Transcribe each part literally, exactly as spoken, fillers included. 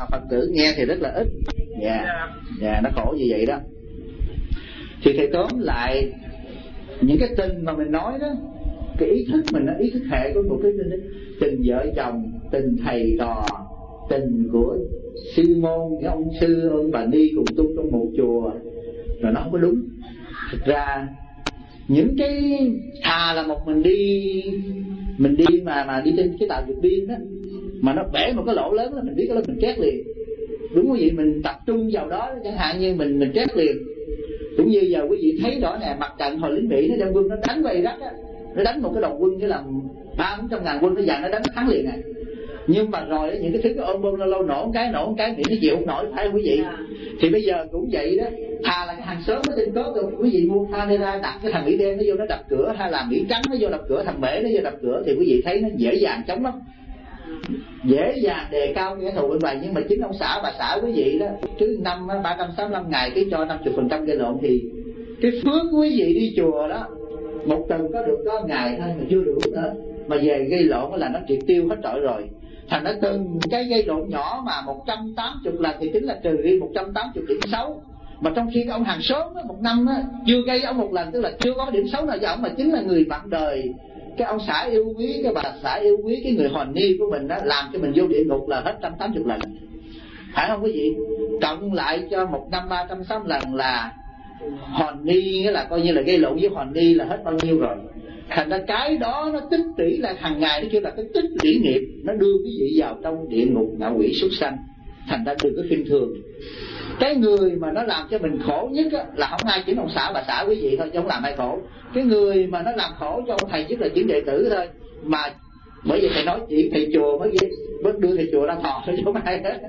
Phật tử nghe thì rất là ít. Dạ, dạ, nó khổ như vậy đó. Thì thầy tóm lại những cái tình mà mình nói đó, cái ý thức mình nó ý thức hệ của một cái tình, tình vợ chồng, tình thầy trò, tình của sư môn, những ông sư, ông bà ni cùng tu trong một chùa, rồi nó không có đúng. Thực ra những cái thà là một mình đi mình đi mà mà đi trên cái tàu vượt biên đó, mà nó bể một cái lỗ lớn là mình biết cái đó mình két liền. Đúng không vậy? Mình tập trung vào đó, chẳng hạn như mình mình két liền. Cũng như giờ quý vị thấy rõ nè, mặt trận hồi lính Mỹ nó đem quân nó đánh qua Iraq á, nó đánh một cái đoàn quân như là ba bốn trăm ngàn quân nó dàn nó đánh thắng liền này. Nhưng mà rồi những cái thứ cái ôm bom lâu lâu nổ một cái nổ một cái Mỹ nó chịu không nổi, phải không quý vị? Yeah. Thì bây giờ cũng vậy đó, thà là cái hàng xóm nó tin tốt rồi quý vị mua camera đặt cái thằng Mỹ đen nó vô nó đập cửa, hay là Mỹ trắng nó vô đập cửa, thằng Mễ nó vô đập cửa, thì quý vị thấy nó dễ dàng chống lắm, dễ dàng đề cao kẻ thù bên ngoài. Nhưng mà chính ông xã bà xã quý vị đó, cứ năm ba trăm sáu mươi lăm ngày cái cho năm mươi phần trăm gây lộn, thì cái phước quý vị đi chùa đó một tuần có được có ngày thôi mà chưa đủ nữa, mà về gây lộn là nó triệt tiêu hết trọi rồi. Thành nó từng cái gây lộn nhỏ mà một trăm tám mươi lần thì tính là trừ đi một trăm tám mươi điểm xấu. Mà trong khi cái ông hàng xóm đó, một năm đó, chưa gây ông một lần, tức là chưa có điểm xấu nào cho ông, mà chính là người bạn đời, cái ông xã yêu quý, cái bà xã yêu quý, cái người hòn ni của mình đó, làm cho mình vô địa ngục là hết một trăm tám mươi lần. Phải không quý vị? Cộng lại cho một năm ba trăm sáu mươi lần là hòn ni, nghĩa là coi như là gây lộn với hòn ni là hết bao nhiêu rồi. Thành ra cái đó nó tích lũy là hàng ngày, nó kêu là cái tích lũy nghiệp, nó đưa quý vị vào trong địa ngục ngạ quỷ súc sanh. Thành ra đừng có khinh thường. Cái người mà nó làm cho mình khổ nhất á, là không ai, chỉ ông xã bà xã quý vị thôi, chứ không làm ai khổ. Cái người mà nó làm khổ cho ông thầy nhất là chỉ đệ tử thôi. Mà bởi vì thầy nói chỉ thầy chùa mới mới đưa thầy chùa ra thọ thôi chứ không ai hết.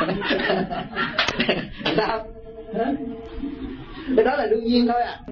Sao? Cái đó là đương nhiên thôi à.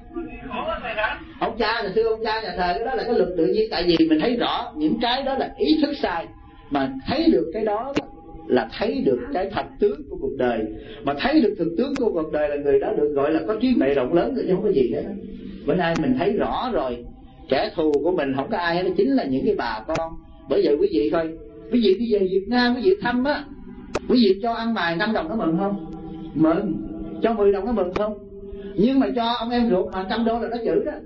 Ông cha là xưa ông cha nhà thờ, cái đó là cái luật tự nhiên. Tại vì mình thấy rõ những cái đó là ý thức sai, mà thấy được cái đó là thấy được cái thật tướng của cuộc đời. Mà thấy được thực tướng của cuộc đời là người đó được gọi là có trí tuệ rộng lớn rồi, chứ không có gì hết. Bữa nay mình thấy rõ rồi, kẻ thù của mình không có ai hết, chính là những cái bà con. Bởi vậy quý vị coi, quý vị đi về Việt Nam, quý vị thăm á, quý vị cho ăn mài năm đồng nó mừng không? Mừng. Cho mười đồng nó mừng không? Nhưng mà cho ông em ruột mà trăm đô là nó chữ đó.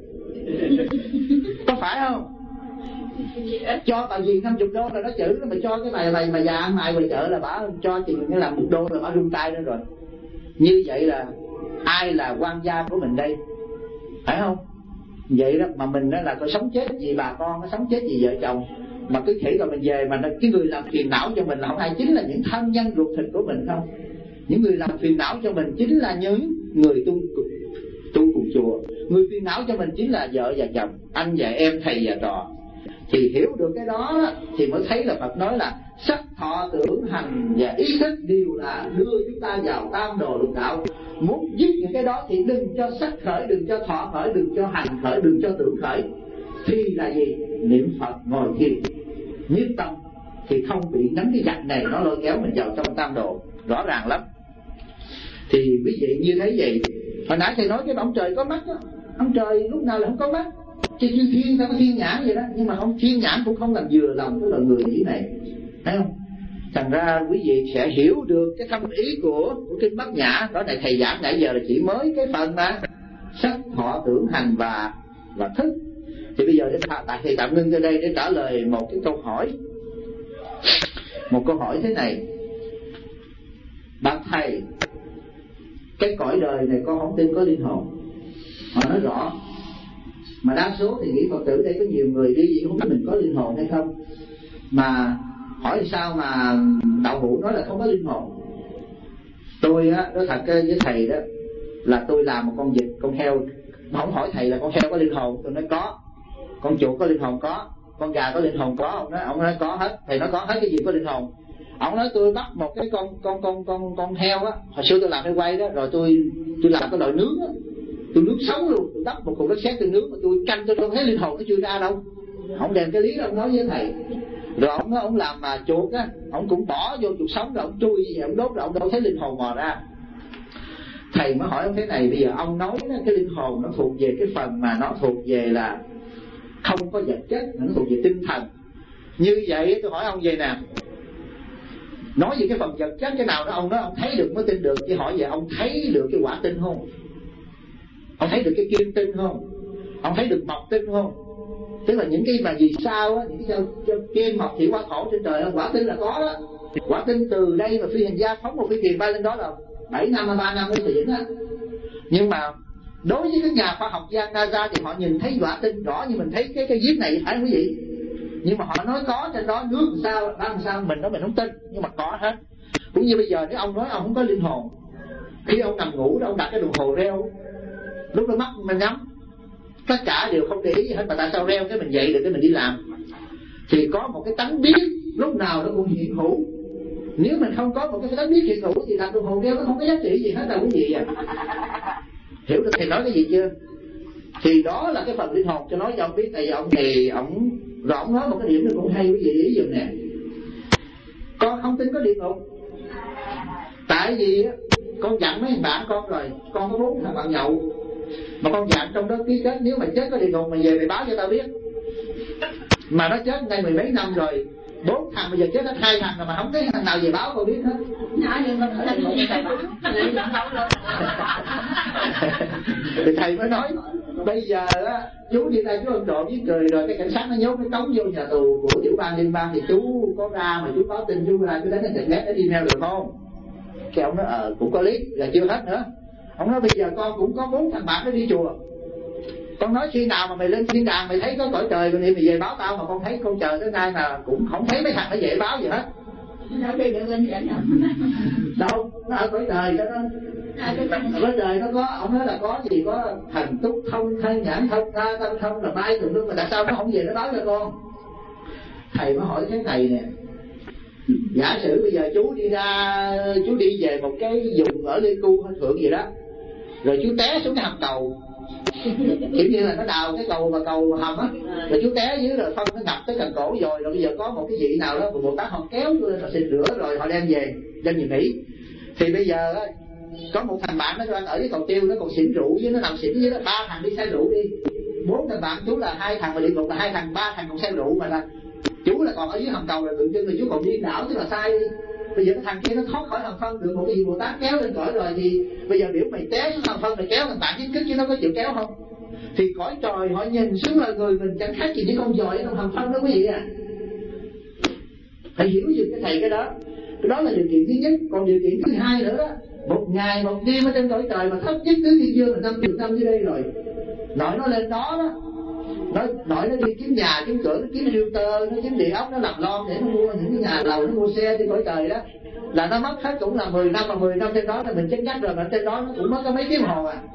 Có phải không? Cho bà gì năm mươi đô là nó chữ đó, mà cho cái bài này mà già ăn mài ngoài chợ là bà cho chừng như là một đô là bà rung tay đó rồi. Như vậy là ai là quan gia của mình đây? Phải không? Vậy đó, mà mình đó là có sống chết vì bà con, nó sống chết vì vợ chồng. Mà cứ khỉ rồi mình về mà cái người làm phiền não cho mình là không ai, chính là những thân nhân ruột thịt của mình không? Những người làm phiền não cho mình chính là những người tu tu cùng chùa. Người phiền não cho mình chính là vợ và chồng, anh và em, thầy và trò. Thì hiểu được cái đó thì mới thấy là Phật nói là sắc thọ tưởng hành và ý thức đều là đưa chúng ta vào tam đồ lục đạo. Muốn dứt những cái đó thì đừng cho sắc khởi, đừng cho thọ khởi, đừng cho hành khởi, đừng cho tưởng khởi. Thì là gì? Niệm Phật ngồi thiền nhất tâm thì không bị nắm cái giặc này nó lôi kéo mình vào trong tam đồ. Rõ ràng lắm. Thì quý vị như thế vậy. Hồi nãy thầy nói cái ông trời có mắt đó. Ông trời lúc nào là không có mắt, chứ như thiên ta có thiên nhãn vậy đó. Nhưng mà ông thiên nhãn cũng không làm vừa lòng cái loài người như thế này, thấy không? Thành ra quý vị sẽ hiểu được cái thâm ý của, của kinh Bát Nhã. Đó này thầy giảng nãy giờ là chỉ mới cái phần mà sắc thọ tưởng hành và và thức. Thì bây giờ để tại thầy tạm ngưng ở đây để trả lời một cái câu hỏi. Một câu hỏi thế này: bác thầy, cái cõi đời này con không tin có linh hồn. Họ nói rõ, mà đa số thì nghĩ Phật tử đây có nhiều người đi gì không biết mình có linh hồn hay không. Mà hỏi sao mà đạo hữu nói là không có linh hồn. Tôi á, nói thật với thầy đó, là tôi làm một con vịt, con heo. Không hỏi thầy là con heo có linh hồn, tôi nói có. Con chuột có linh hồn có. Con gà có linh hồn có. Ông nói, ông nói có hết. Thầy nói có hết, cái gì có linh hồn. Ông nói tôi bắt một cái con con con con con heo á, hồi xưa tôi làm cái quay đó, rồi tôi tôi làm cái loại nướng á, tôi nướng sống luôn, tôi đắp một cục đất sét tôi nướng, mà tôi canh tôi không thấy linh hồn nó chưa ra đâu. Ông đem cái lý đó ông nói với thầy. Rồi ông nói ông làm mà chuột á, ông cũng bỏ vô chuột sống rồi ông chui như vậy, ông đốt rồi ông đâu thấy linh hồn mò ra. Thầy mới hỏi ông thế này, bây giờ ông nói đó, cái linh hồn nó thuộc về cái phần mà nó thuộc về là không có vật chất, nó thuộc về tinh thần. Như vậy tôi hỏi ông vậy nè, Nói về cái phần vật chất cái nào đó ông nói ông thấy được mới tin được, chứ hỏi về ông thấy được cái quả tinh không? Ông thấy được cái kim tinh không? Ông thấy được mộc tinh không? Tức là những cái mà vì sao á, những cái cho kim mộc thủy hỏa thổ trên trời, quả tinh là có đó. Quả tinh từ đây mà phi hành gia phóng một cái thuyền bay lên đó là bảy năm hay ba năm mới xịn á. Nhưng mà đối với các nhà khoa học gia NASA thì họ nhìn thấy quả tinh rõ như mình thấy cái cái viết này, phải không quý vị? Nhưng mà họ nói có trên đó, nước làm sao, đá làm sao, mình nói mình không tin, nhưng mà có hết. Cũng như bây giờ nếu ông nói ông không có linh hồn, khi ông nằm ngủ đó ông đặt cái đồng hồ reo, lúc đó mắt mình nhắm, tất cả đều không để ý gì hết, mà tại sao reo cái mình dậy được cái mình đi làm? Thì có một cái tánh biết lúc nào nó cũng hiện hữu. Nếu mình không có một cái tánh biết hiện hữu thì đặt đồng hồ reo nó không có giá trị gì hết đâu quý vị à. Hiểu được thầy nói cái gì chưa? Thì đó là cái phần linh hồn cho nói cho ông biết. Tại vì ông này ông rồi ông nói một cái điểm nó cũng hay quý vị ý dùm nè. Con không tin có địa ngục. Tại vì con dặn mấy thằng bạn con rồi, con có bốn thằng bạn nhậu, mà con dặn trong đó ký kết nếu mà chết có địa ngục mà về mày báo cho tao biết. Mà nó chết đây mười mấy năm rồi, bốn thằng bây giờ chết hết hai thằng rồi mà không thấy thằng nào về báo con biết hết. Thì thầy mới nói bây giờ á, chú đi đây chú ăn trộm giết người rồi cái cảnh sát nó nhốt cái cống vô nhà tù của tiểu bang liên bang, thì chú có ra mà chú báo tin chú ra chú đánh cái internet để email được không? Cái ông nói ờ cũng có lý, là chưa hết nữa. Ông nói bây giờ con cũng có bốn thằng bạn nó đi chùa, con nói khi nào mà mày lên thiên đàng mày thấy có cõi trời rồi thì mày về báo tao, mà con thấy con chờ tới nay mà cũng không thấy mấy thằng nó về báo gì hết. Đâu nó ở cõi trời cho nó cõi trời nó có, ông nói là có gì có thần túc thông thanh nhãn thông tha tâm thông là bay tùm lum, mà tại sao nó không về nó báo cho con? Thầy mới hỏi cái thầy nè, giả sử bây giờ chú đi ra, chú đi về một cái vùng ở Lê Cu hay Thượng gì đó, rồi chú té xuống cái hầm cầu, kiểu như là nó đào cái cầu và cầu hầm á, rồi chú té dưới rồi phân nó ngập tới cần cổ rồi, rồi bây giờ có một cái vị nào đó một tác họ kéo lên rồi xịt rửa rồi họ đem về đem về Mỹ. Thì bây giờ á, có một thằng bạn nó đang ở với cầu tiêu, nó còn xỉn rượu với nó nằm xỉn với nó, ba thằng đi say rượu đi, bốn thằng bạn chú là hai thằng mà địa ngục là hai thằng, ba thằng còn say rượu mà là chú là còn ở dưới hầm cầu là tượng trưng là chú còn điên đảo, tức là sai đi. Bây giờ cái thằng kia nó thoát khỏi hầm phân được một cái gì Bồ Tát kéo lên cõi rồi, thì bây giờ biểu mày té xuống hầm phân mày kéo thằng bạn chính kích chứ nó có chịu kéo không? Thì cõi trời họ nhìn xuống là người mình chẳng khác gì những con giòi trong hầm phân đó quý vị à. Phải hiểu được cái thầy cái đó. Cái đó là điều kiện thứ nhất. Còn điều kiện thứ hai nữa đó, một ngày một đêm ở trên cõi trời mà thấp nhất tứ thiên dương là năm triệu năm dưới đây rồi. Nội nó lên đó đó, nó nội nó đi kiếm nhà kiếm cửa, nó kiếm realtor, nó kiếm địa ốc, nó làm lon để nó mua những cái nhà lầu, nó mua xe trên cõi trời đó, là nó mất hết cũng là mười năm, mà mười năm trên đó là mình chắc chắn rồi, mà trên đó nó cũng mất có mấy tiếng hồ à.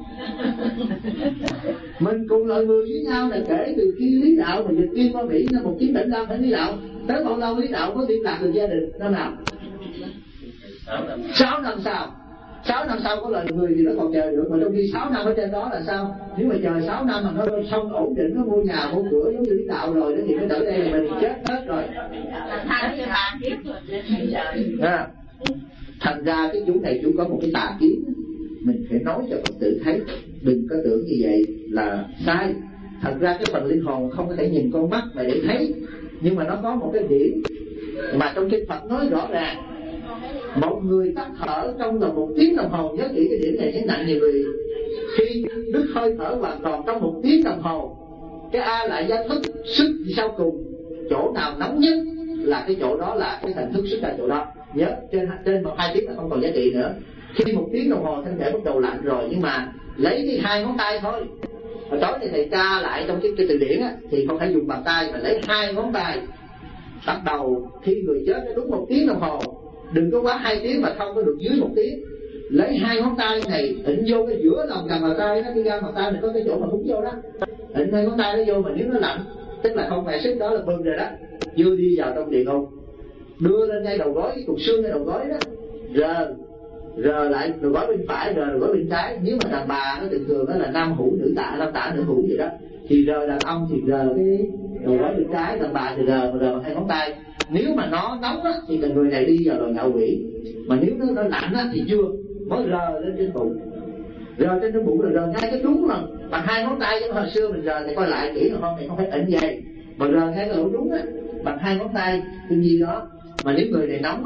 Mình cùng lời người với nhau là kể từ khi Lý Đạo mà dịch tiên qua Mỹ năm một nghìn chín trăm bảy mươi lăm đến Lý Đạo tới bao lâu Lý Đạo có liên lạc được gia đình năm nào? Sáu năm sau. Sáu năm sau có lời người thì nó còn chờ được, mà trong khi sáu năm ở trên đó là sao? Nếu mà chờ sáu năm mà nó không ổn định, nó mua nhà mua cửa giống như Lý Đạo rồi đó, thì nó đỡ đây là mình chết hết rồi. À, thành ra cái chú này chú có một cái tà kiến, mình phải nói cho Phật tử thấy, đừng có tưởng như vậy là sai. Thật ra cái phần linh hồn không có thể nhìn con mắt mà để thấy, nhưng mà nó có một cái điểm mà trong kinh Phật nói rõ ràng. Một người tắt thở trong vòng một tiếng đồng hồ, nhớ kỹ cái điểm này nhấn nặng nhiều người. Khi đứt hơi thở hoàn toàn trong một tiếng đồng hồ, cái A lại gia thức sức sau cùng, chỗ nào nóng nhất là cái chỗ đó là cái thần thức xuất ra chỗ đó. Nhớ trên trên một hai tiếng là không còn giá trị nữa. Khi một tiếng đồng hồ thân thể bắt đầu lạnh rồi, nhưng mà lấy cái hai ngón tay thôi. Hồi tối thì thầy tra lại trong cái, cái từ điển á, thì không phải dùng bàn tay mà lấy hai ngón tay. Bắt đầu khi người chết nó đúng một tiếng đồng hồ, đừng có quá hai tiếng mà không có được dưới một tiếng. Lấy hai ngón tay này ịnh vô cái giữa lòng cầm bàn tay đó, cái gan bàn tay này có cái chỗ mà hút vô đó, ịnh hai ngón tay nó vô, mà nếu nó lạnh tức là không phải sức đó là bưng rồi đó, chưa đi vào trong địa ngục. Đưa lên ngay đầu gối, cái cục xương ngay đầu gối đó, rờ rờ lại đầu gối bên phải, rờ đầu gối bên trái. Nếu mà đàn bà nó thường thường đó là nam hữu nữ tạ, nam tạ nữ hữu gì đó, thì rờ đàn ông thì rờ cái đầu gối bên trái, đàn bà thì rờ rờ bằng hai ngón tay. Nếu mà nó nóng á thì là người này đi vào rồi ngạo quỷ, mà nếu nó, nó lạnh á thì chưa, mới rờ lên trên bụng, rờ trên cái bụng rồi rờ ngay cái trúng mà bằng hai ngón tay. Chứ hồi xưa mình rờ thì coi lại kỹ là không, thì không phải ịnh vậy, mà rờ ngay cái lỗ trúng á bằng hai ngón tay cái gì đó. Mà nếu người này nóng á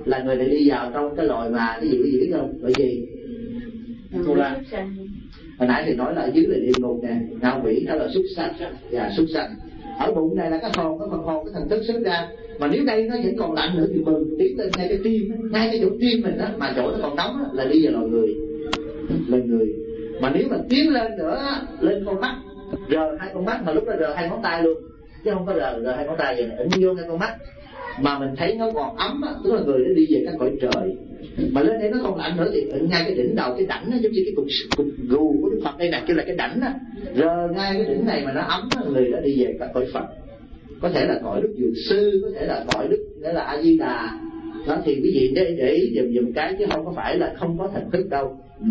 là người này đi vào trong cái loài mà cái gì quý vị biết không? Bởi vì cô ra hồi nãy thì nói là ở dưới là địa ngục nè, ngạo quỷ đó là súc sanh và súc sanh. Ở bụng này là cái hồn, cái phần hồn, cái thần thức xuất ra. Mà nếu đây nó vẫn còn lạnh nữa thì mừng, tiến lên ngay cái tim, ngay cái chỗ tim mình đó, mà chỗ nó còn nóng đó, là đi vào loài người, lên người. Mà nếu mà tiến lên nữa, lên con mắt, rờ hai con mắt, mà lúc đó rờ hai ngón tay luôn, chứ không có rờ rờ hai ngón tay vậy này, ấn vô ngay con mắt, mà mình thấy nó còn ấm á, tức là người nó đi về các cõi trời. Mà lên đây nó còn lạnh nữa thì ấn ngay cái đỉnh đầu, cái đảnh nó giống như cái cục cục gù của Đức Phật đây nè, kêu là cái đảnh á, rờ ngay cái đỉnh này mà nó ấm á, người đã đi về các cõi Phật. Có thể là cõi Đức Dược Sư, có thể là cõi Đức nghĩa là A Di Đà. Đó thì quý vị để để ý dùm dùm cái, chứ không có phải là không có thần thức đâu. Ừ.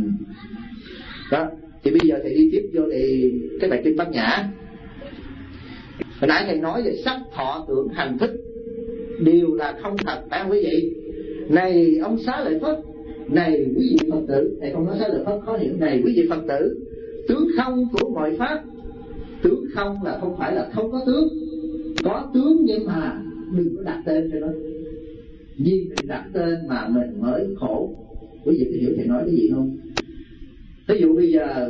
Đó thì bây giờ thầy đi tiếp vô thì cái bài kinh Bát Nhã. Hồi nãy thầy nói về sắc thọ tưởng hành thức đều là không thật, phải không quý vị? Này ông Xá Lợi Phất, này quý vị Phật tử, thầy không nói Xá Lợi Phất khó hiểu. Này quý vị Phật tử, tướng không của mọi pháp. Tướng không là không phải là không có tướng, có tướng nhưng mà đừng có đặt tên cho nó. Vì mình đặt tên mà mình mới khổ. Quý vị có hiểu thầy nói cái gì không? Ví dụ bây giờ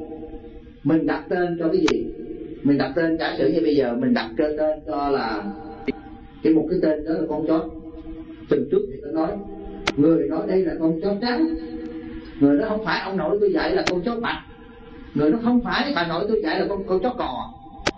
mình đặt tên cho cái gì? Mình đặt tên, giả sử như bây giờ mình đặt tên cho là cái một cái tên đó là con chó. Tuần trước thì tôi nói, người nói đây là con chó trắng, người đó không phải ông nội tôi dạy là con chó bạch, người đó không phải bà nội tôi dạy là con con chó cò.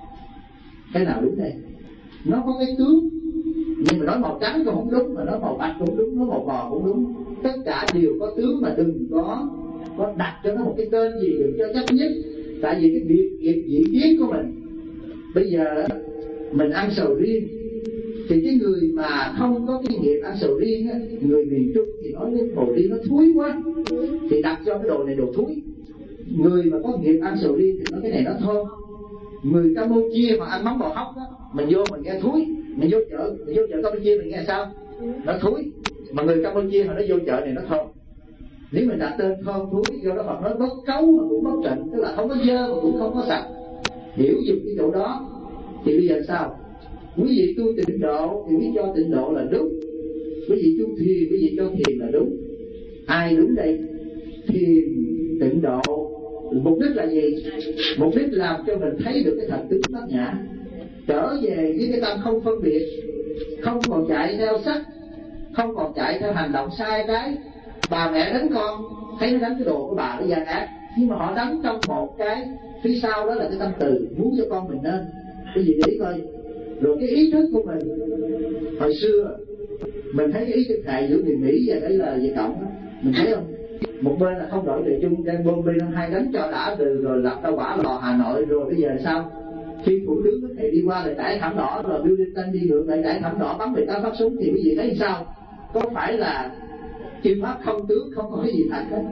Cái nào đúng đây? Nó có cái tướng, nhưng mà nói màu trắng cũng không đúng, mà nói màu bạch cũng đúng, nói màu bò cũng đúng. Tất cả đều có tướng, mà đừng có có đặt cho nó một cái tên gì, đừng cho chấp nhất. Tại vì cái việc nghiệp diễn biến của mình, bây giờ mình ăn sầu riêng thì cái người mà không có cái nghiệp ăn sầu riêng á, người miền Trung thì nói cái sầu riêng nó thúi quá thì đặt cho cái đồ này đồ thúi. Người mà có nghiệp ăn sầu riêng thì nói cái này nó thơm. Người Campuchia mà ăn mắm bò hóc á, mình vô mình nghe thúi. Mình vô chợ, mình vô chợ Campuchia mình nghe sao? Nó thúi. Mà người Campuchia họ nói vô chợ này nó thơm. Nếu mình đặt tên thơm thúi, do đó Phật nói bất cấu mà cũng bất trịnh, tức là không có dơ mà cũng không có sạch. Hiểu dùng cái chỗ đó thì bây giờ sao? Quý vị tu tịnh độ thì biết cho tịnh độ là đúng, quý vị tu thiền, quý vị cho thiền là đúng. Ai đúng đây? Thiền, tịnh độ, mục đích là gì? Mục đích làm cho mình thấy được cái thật tướng Bát Nhã, trở về với cái tâm không phân biệt, không còn chạy theo sắc, không còn chạy theo hành động sai trái. Bà mẹ đánh con, thấy nó đánh cái đồ của bà nó gian ác, nhưng mà họ đánh trong một cái phía sau đó là cái tâm từ muốn cho con mình nên. Cái gì để ý coi. Rồi cái ý thức của mình, hồi xưa mình thấy cái ý thức thầy giữa người Mỹ và cái là về cộng đó, mình thấy không? Một bên là không đổi trời chung, đang bom bên hai đánh cho đã từ rồi lập ra quả lò Hà Nội. Rồi bây giờ sao? Khi thủ tướng với thầy đi qua lại trải thảm đỏ, rồi Bill Clinton đi ngược lại trải thảm đỏ bắn mười tám phát súng, thì quý vị thấy sao? Có phải là chư pháp không tướng, không có cái gì thật hết.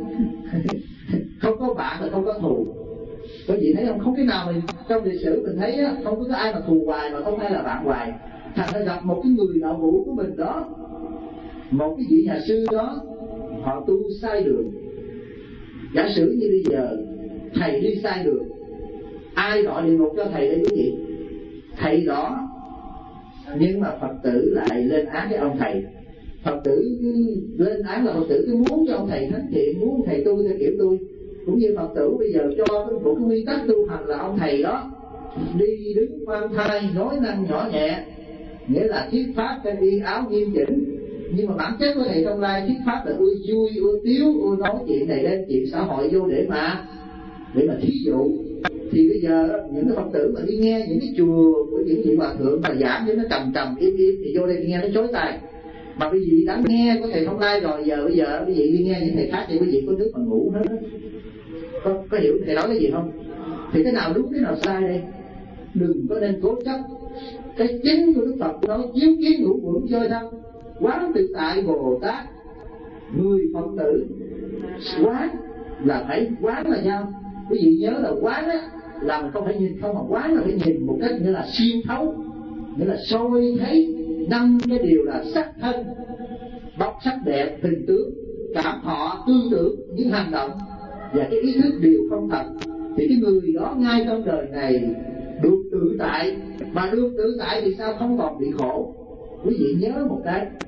Không có bạn là không có thù. Quý vị thấy không? Không cái nào mình trong lịch sử mình thấy á, không có ai mà thù hoài mà không ai là bạn hoài. Thành ra gặp một cái người đạo hữu của mình đó, một cái vị nhà sư đó, họ tu sai đường. Giả sử như bây giờ thầy đi sai đường, ai gọi địa ngục cho thầy đây quý vị? Thầy đó. Nhưng mà Phật tử lại lên án cái ông thầy. Phật tử lên án là Phật tử cứ muốn cho ông thầy thánh thiện, muốn thầy tu theo kiểu tôi. Cũng như Phật tử bây giờ cho cái một cái nguyên tắc tu hành là ông thầy đó đi đứng khoan thai, nói năng nhỏ nhẹ, nghĩa là thuyết pháp phải y áo nghiêm chỉnh. Nhưng mà bản chất của thầy Trong Lai thuyết pháp là ưa vui, ưa tiếu, ưa nói chuyện này đến chuyện xã hội vô để mà để mà thí dụ. Thì bây giờ những cái Phật tử mà đi nghe những cái chùa của những vị hòa thượng mà giảng cho nó trầm trầm im im thì vô đây đi nghe nó chối tai. Mà quý vị đã nghe của thầy Thông Lai rồi, giờ bây giờ quý vị đi nghe những thầy khác thì quý vị có nước mà ngủ hết. Có, có hiểu thầy nói cái gì không? Thì cái nào đúng cái nào sai đây? Đừng có nên cố chấp. Cái chính của Đức Phật nói chiếu kiến ngũ uẩn chơi thân, quán tự tại Bồ Tát. Người Phật tử quán là phải quán là sao? Quý vị nhớ là quán á, là mình không phải nhìn không, mà quán là phải nhìn một cách nghĩa là xuyên thấu, nghĩa là soi thấy năm cái điều là sắc thân, bóc sắc đẹp, hình tướng, cảm thọ, tư tưởng, những hành động và cái ý thức đều không thật. Thì cái người đó ngay trong đời này được tự tại, mà được tự tại thì sao không còn bị khổ. Quý vị nhớ một cái,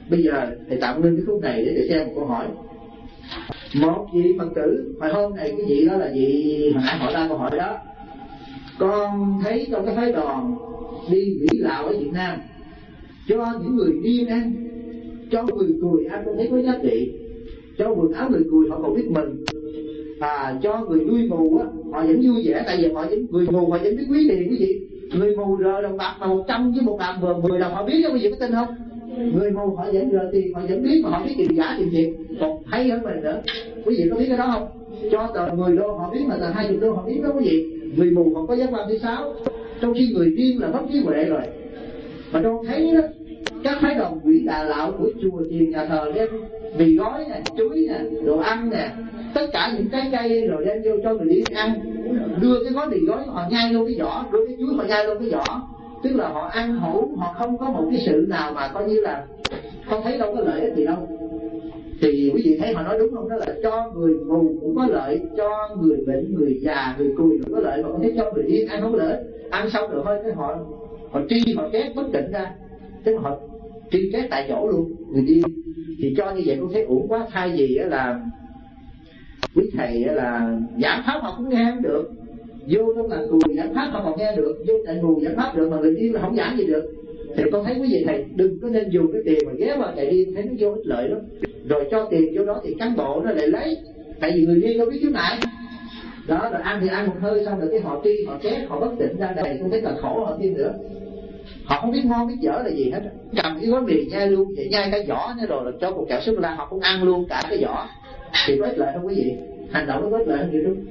Bây giờ thầy tạm ngưng cái khúc này để thầy xem một câu hỏi. Một vị Phật tử hồi hôm này, cái vị đó là vị hồi nãy hỏi ra câu hỏi đó. Con thấy trong cái phái đoàn đi nghỉ lạo ở Việt Nam, cho những người điên ăn, cho người cười ăn con thấy có giá trị, cho quần áo người cười họ còn biết mừng, à, cho người đuôi mù á họ vẫn vui vẻ, tại vì họ vẫn người mù họ vẫn biết quý tiền. Quý vị, người mù rờ đồng bạc mà một trăm với một đồng vừa mười đồng họ biết đó, quý vị có tin không? Người mù họ vẫn rờ tiền, họ vẫn biết, mà họ biết tiền giả tiền thiệt, còn hay hơn mình nữa. Quý vị có biết cái đó không? Cho tờ mười đô họ biết, mà tờ hai mươi đô họ biết đó quý vị. Người mù họ có giác quan thứ sáu, trong khi người điên là mất trí huệ rồi. Mà tôi thấy đó, các phái đoàn quỷ Đà Lạo của chùa chiền nhà thờ đem mì gói nè, chuối nè, đồ ăn nè, tất cả những trái cây rồi đem vô cho người đi ăn, đưa cái gói mì gói họ nhai luôn cái vỏ, đưa cái chuối họ nhai luôn cái vỏ, tức là họ ăn hổ, họ không có một cái sự nào mà coi như là không thấy đâu có lợi ích gì đâu. Thì quý vị thấy họ nói đúng không? Đó là cho người mù cũng có lợi, cho người bệnh, người già, người cùi cũng có lợi, mà có thấy cho người điên ăn không có lợi. Ăn xong rồi thôi cái họ họ tri họ két bất định ra, tức họ tri két tại chỗ luôn người điên. Thì cho như vậy cũng thấy uổng quá. Thay vì là quý thầy là giảng pháp họ cũng nghe không được, vô trong là cùi giảng pháp họ còn nghe được, vô tại mù giảng pháp được, mà người điên là không giảng gì được. Thì con thấy quý vị thầy đừng có nên dùng cái tiền mà ghé vào chạy điên, thấy nó vô ích lợi lắm. Rồi cho tiền vô đó thì cán bộ nó lại lấy, tại vì người điên đâu biết khiếu nại đó, rồi ăn thì ăn một hơi xong rồi cái họ tri họ chết họ bất tỉnh ra đầy, không thấy là khổ họ thêm nữa. Họ không biết ngon biết dở là gì hết, cầm cái gói mì nhai luôn, vậy nhai cái vỏ nữa rồi cho cục kẹo sô cô la họ cũng ăn luôn cả cái vỏ. Thì có ích lợi không quý vị? Hành động nó có ích lợi không vậy đúng?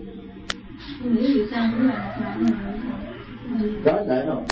Có ích lợi không?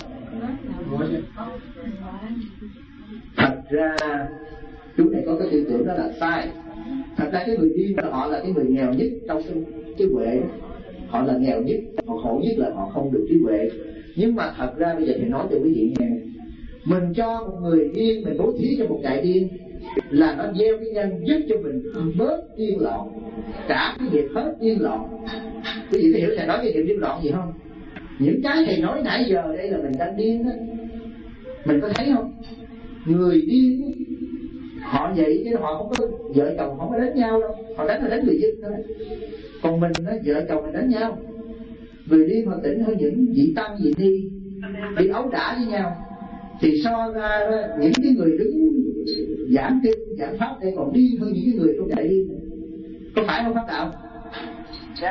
Thật ra chú này có cái tư tưởng đó là sai. Thật ra cái người điên là họ là cái người nghèo nhất trong cái, cái huệ đó. Họ là nghèo nhất, họ khổ nhất là họ không được trí huệ. Nhưng mà thật ra bây giờ thì nói cho quý vị nghe, mình cho một người điên, mình bố thí cho một trại điên là nó gieo cái nhân giúp cho mình bớt điên loạn, cả cái nghiệp hết điên loạn. Quý vị có hiểu thầy nói cái nghiệp điên loạn gì không? Những cái thầy nói nãy giờ đây là mình đang điên đó, mình có thấy không? Người điên họ vậy chứ họ không có vợ chồng không có đánh nhau đâu, họ đánh là đánh người dân thôi. Còn mình đó, vợ chồng mình đánh nhau. Người điên họ tỉnh hơn những vị tăng vị ni đi ấu đả với nhau. Thì so ra đó, những cái người đứng giảng kinh giảng pháp đây còn điên hơn những cái người trong đại điên. Có phải không pháp đạo? Dạ.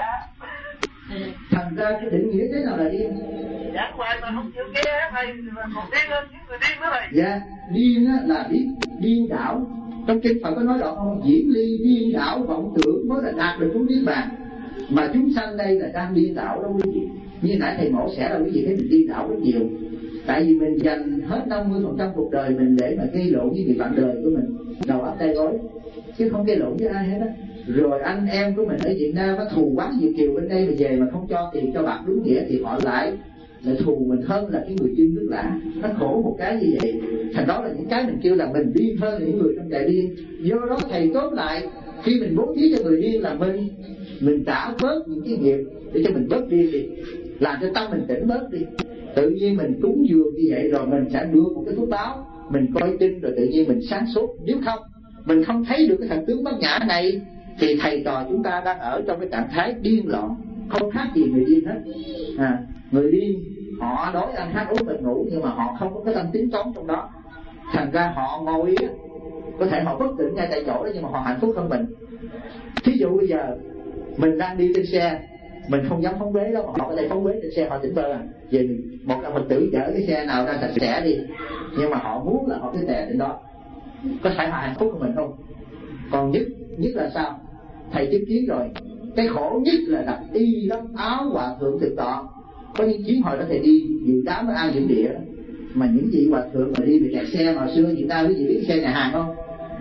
Thành ra cái định nghĩa thế nào là điên? Giảng hoài mà không chịu nghe thầy còn điên hơn những người điên nữa thầy. Dạ, điên là điên, điên đảo. Trong kinh Phật có nói rõ không? Diễn ly điên đảo vọng tưởng mới là đạt được chúng niết bàn. Mà chúng sanh đây là đang điên đảo đó quý vị. Như nãy thầy mổ xẻ là quý vị thấy mình điên đảo rất nhiều. Tại vì mình dành hết năm mươi phần trăm cuộc đời mình để mà gây lộn với người bạn đời của mình, đầu óc tay gối, chứ không gây lộn với ai hết á. Rồi anh em của mình ở Việt Nam nó thù quá Việt kiều bên đây mà về mà không cho tiền cho bạc đúng nghĩa thì họ lại lại thù mình hơn là cái người dân nước lạ. Nó khổ một cái như vậy. Thành đó là những cái mình kêu là mình điên hơn những người trong trại điên. Do đó thầy tốt lại khi mình bố thí cho người điên là mình mình trả bớt những cái nghiệp để cho mình bớt điên đi, làm cho tâm mình tỉnh bớt đi. Tự nhiên mình cúng dường như vậy rồi mình sẽ đưa một cái phước báo, mình coi kinh rồi tự nhiên mình sáng suốt. Nếu không mình không thấy được cái thần tướng bát nhã này thì thầy trò chúng ta đang ở trong cái trạng thái điên loạn, không khác gì người điên hết. À, người điên họ đói ăn hát uống mình ngủ nhưng mà họ không có cái tâm tính toán trong đó. Thành ra họ ngồi á, có thể họ bất tỉnh ngay tại chỗ đó nhưng mà họ hạnh phúc hơn mình. Thí dụ bây giờ mình đang đi trên xe, mình không dám phóng bế đâu, họ có thể phóng bế trên xe họ tỉnh bơ à. Vì một ông Phật tử chở cái xe nào ra sạch sẽ đi, nhưng mà họ muốn là họ cái tè trên đó, có phải họ hạnh phúc của mình không? Còn nhất nhất là sao? Thầy chứng kiến rồi, cái khổ nhất là đặt y lắm áo hòa thượng thực tọa. Có những chuyến hồi đó thầy đi dự đám ở An Dưỡng Địa, mà những vị hòa thượng mà đi về kẹt xe mà xưa Việt Nam quý vị biết xe nhà hàng không?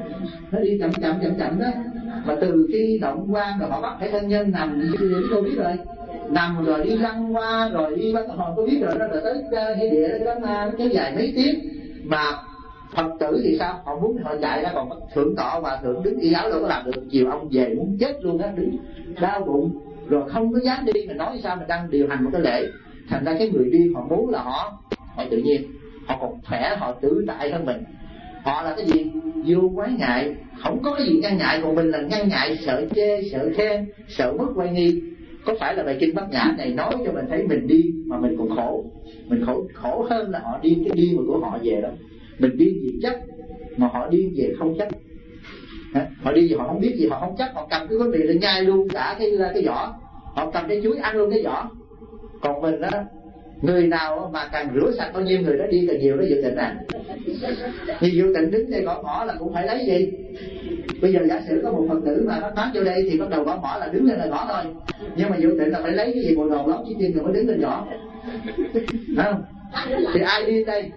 Nó đi chậm chậm chậm chậm đó, mà từ cái động quan rồi họ bắt phải thân nhân nằm như tôi biết rồi, nằm rồi đi lăn qua rồi đi qua họ tôi biết rồi đó, rồi tới nghĩa địa đó nó kéo dài mấy tiếng. Mà Phật tử thì sao? Họ muốn họ chạy ra, còn thượng tọa hòa thượng đứng y áo đâu có làm được. Chiều ông về muốn chết luôn á, đứng đau bụng rồi không có dám đi. Mình nói sao mình đang điều hành một cái lễ. Thành ra cái người đi họ muốn là họ họ tự nhiên họ còn khỏe, họ tự tại hơn mình. Họ là cái gì? vô quái ngại, không có cái gì ngăn ngại, còn mình là ngăn ngại, sợ chê, sợ khen, sợ mất oai nghi. Có phải là bài kinh Bát Nhã này nói cho mình thấy mình điên mà mình còn khổ. Mình khổ khổ hơn là họ điên cái điên mà của họ về đó. Mình điên vì chấp mà họ điên về không chấp. Họ đi họ không biết gì, họ không chấp, họ cầm cái gói mì lên nhai luôn cả cái cái vỏ, họ cầm cái chuối ăn luôn cái vỏ. Còn mình á, người nào mà càng rửa sạch bao nhiêu người đó đi càng nhiều đó dự định à. Như dự định đứng đây gõ mỏ là cũng phải lấy gì. Bây giờ giả sử có một Phật tử mà nó thoát vô đây thì bắt đầu gõ mỏ là đứng lên là gõ thôi. Nhưng mà dự định là phải lấy cái gì bộ đồ lót chiếc tiên rồi mới đứng lên gõ. Không? Thì ai đi đây?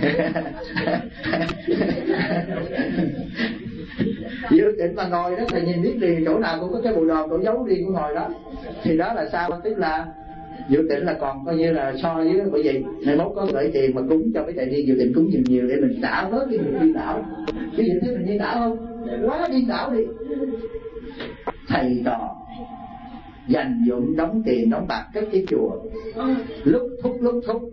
Dự định mà ngồi đó thì nhìn biết liền chỗ nào cũng có cái bộ đồ chỗ giấu riêng của ngồi đó. Thì đó là sao? Tức là dự định là còn coi như là so với, bởi vì ngày mốt có gửi tiền mà cúng cho cái thầy điên dự định cúng nhiều nhiều để mình đảo bớt cái việc điên đảo. Cái gì thấy mình điên đảo không? Quá điên đảo đi. Thầy trò dành dụng đóng tiền đóng bạc cất cái chùa, lúc thúc lúc thúc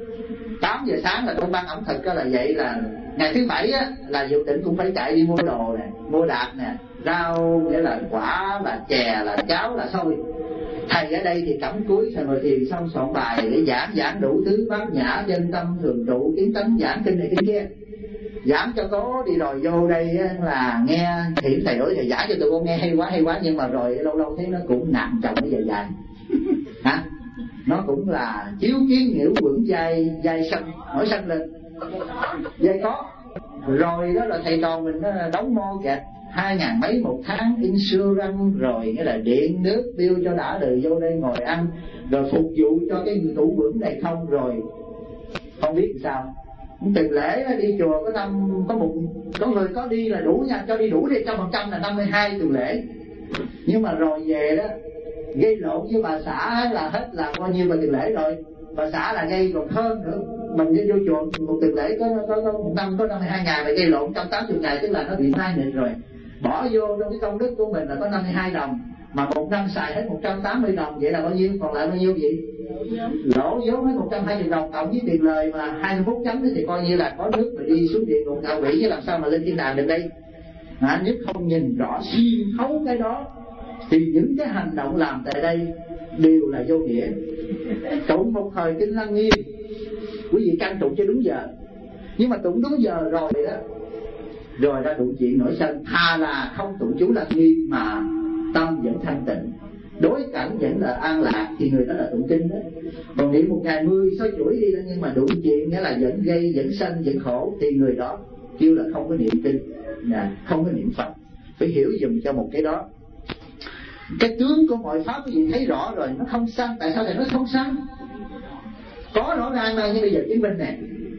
tám giờ sáng là công ban ẩm thực là vậy, là ngày thứ bảy á, là dự định cũng phải chạy đi mua đồ nè, mua đạp nè, rau nghĩa là quả, là chè, là cháo, là xôi. Thầy ở đây thì cắm cúi thầy ngồi thiền xong soạn bài để giảng giảng đủ thứ Bát Nhã, chân tâm, thường trụ, kiến tánh, giảng kinh này kinh kia. Giảng cho có đi rồi vô đây là nghe thì thầy ơi thầy giảng cho tụi con nghe hay quá hay quá, nhưng mà rồi lâu lâu thấy nó cũng nặng trọng cái dài dài hả, nó cũng là chiếu kiến nhiễu vững dai dai sanh nổi sanh lên dai có rồi đó là thầy trò mình đóng mô kẹt hai ngàn mấy một tháng insurance, rồi nghĩa là điện nước bill cho đã đời vô đây ngồi ăn, rồi phục vụ cho cái tủ vững này không, rồi không biết làm sao. Từng lễ đi chùa có năm có một có người có đi là đủ nha, cho đi đủ đi trăm phần trăm là năm mươi hai tuần lễ, nhưng mà rồi về đó gây lộn với bà xã là hết là bao nhiêu là tuần lễ rồi, bà xã là gây còn hơn nữa. Mình đi vô chùa một tuần lễ có có, có một năm có năm mươi hai ngày mà gây lộn trong tám mươi ngày, tức là nó bị sai nghịch rồi. Bỏ vô trong cái công đức của mình là có năm mươi hai đồng, mà một năm xài hết một trăm tám mươi đồng, vậy là bao nhiêu, còn lại bao nhiêu vậy? Lỗ vốn hết một trăm hai mươi đồng, cộng với tiền lời mà hai mươi mốt chấm thì coi như là có nước mà đi xuống địa ngục ngạ quỷ, chứ làm sao mà lên thiên đàng được đây. À, nếu không nhìn rõ xuyên thấu cái đó thì những cái hành động làm tại đây đều là vô nghĩa. Tụng một thời kinh Lăng Nghiêm, quý vị căn tụng cho đúng giờ, nhưng mà tụng đúng giờ rồi đó, rồi ra đụng chuyện nổi sân, thà là không tụng chú Lăng Nghiêm mà tâm vẫn thanh tịnh, đối cảnh vẫn là an lạc, thì người đó là tụng kinh đó. Còn niệm một ngày mười soi chuỗi đi đó, nhưng mà đụng chuyện nghĩa là vẫn gây, vẫn sanh, vẫn khổ, thì người đó kêu là không có niệm kinh, không có niệm Phật. Phải hiểu dùm cho một cái đó. Cái tướng của mọi pháp quý vị thấy rõ rồi, nó không sanh. Tại sao thầy nói không sanh? Có rõ ràng mà, nhưng bây giờ chứng minh nè,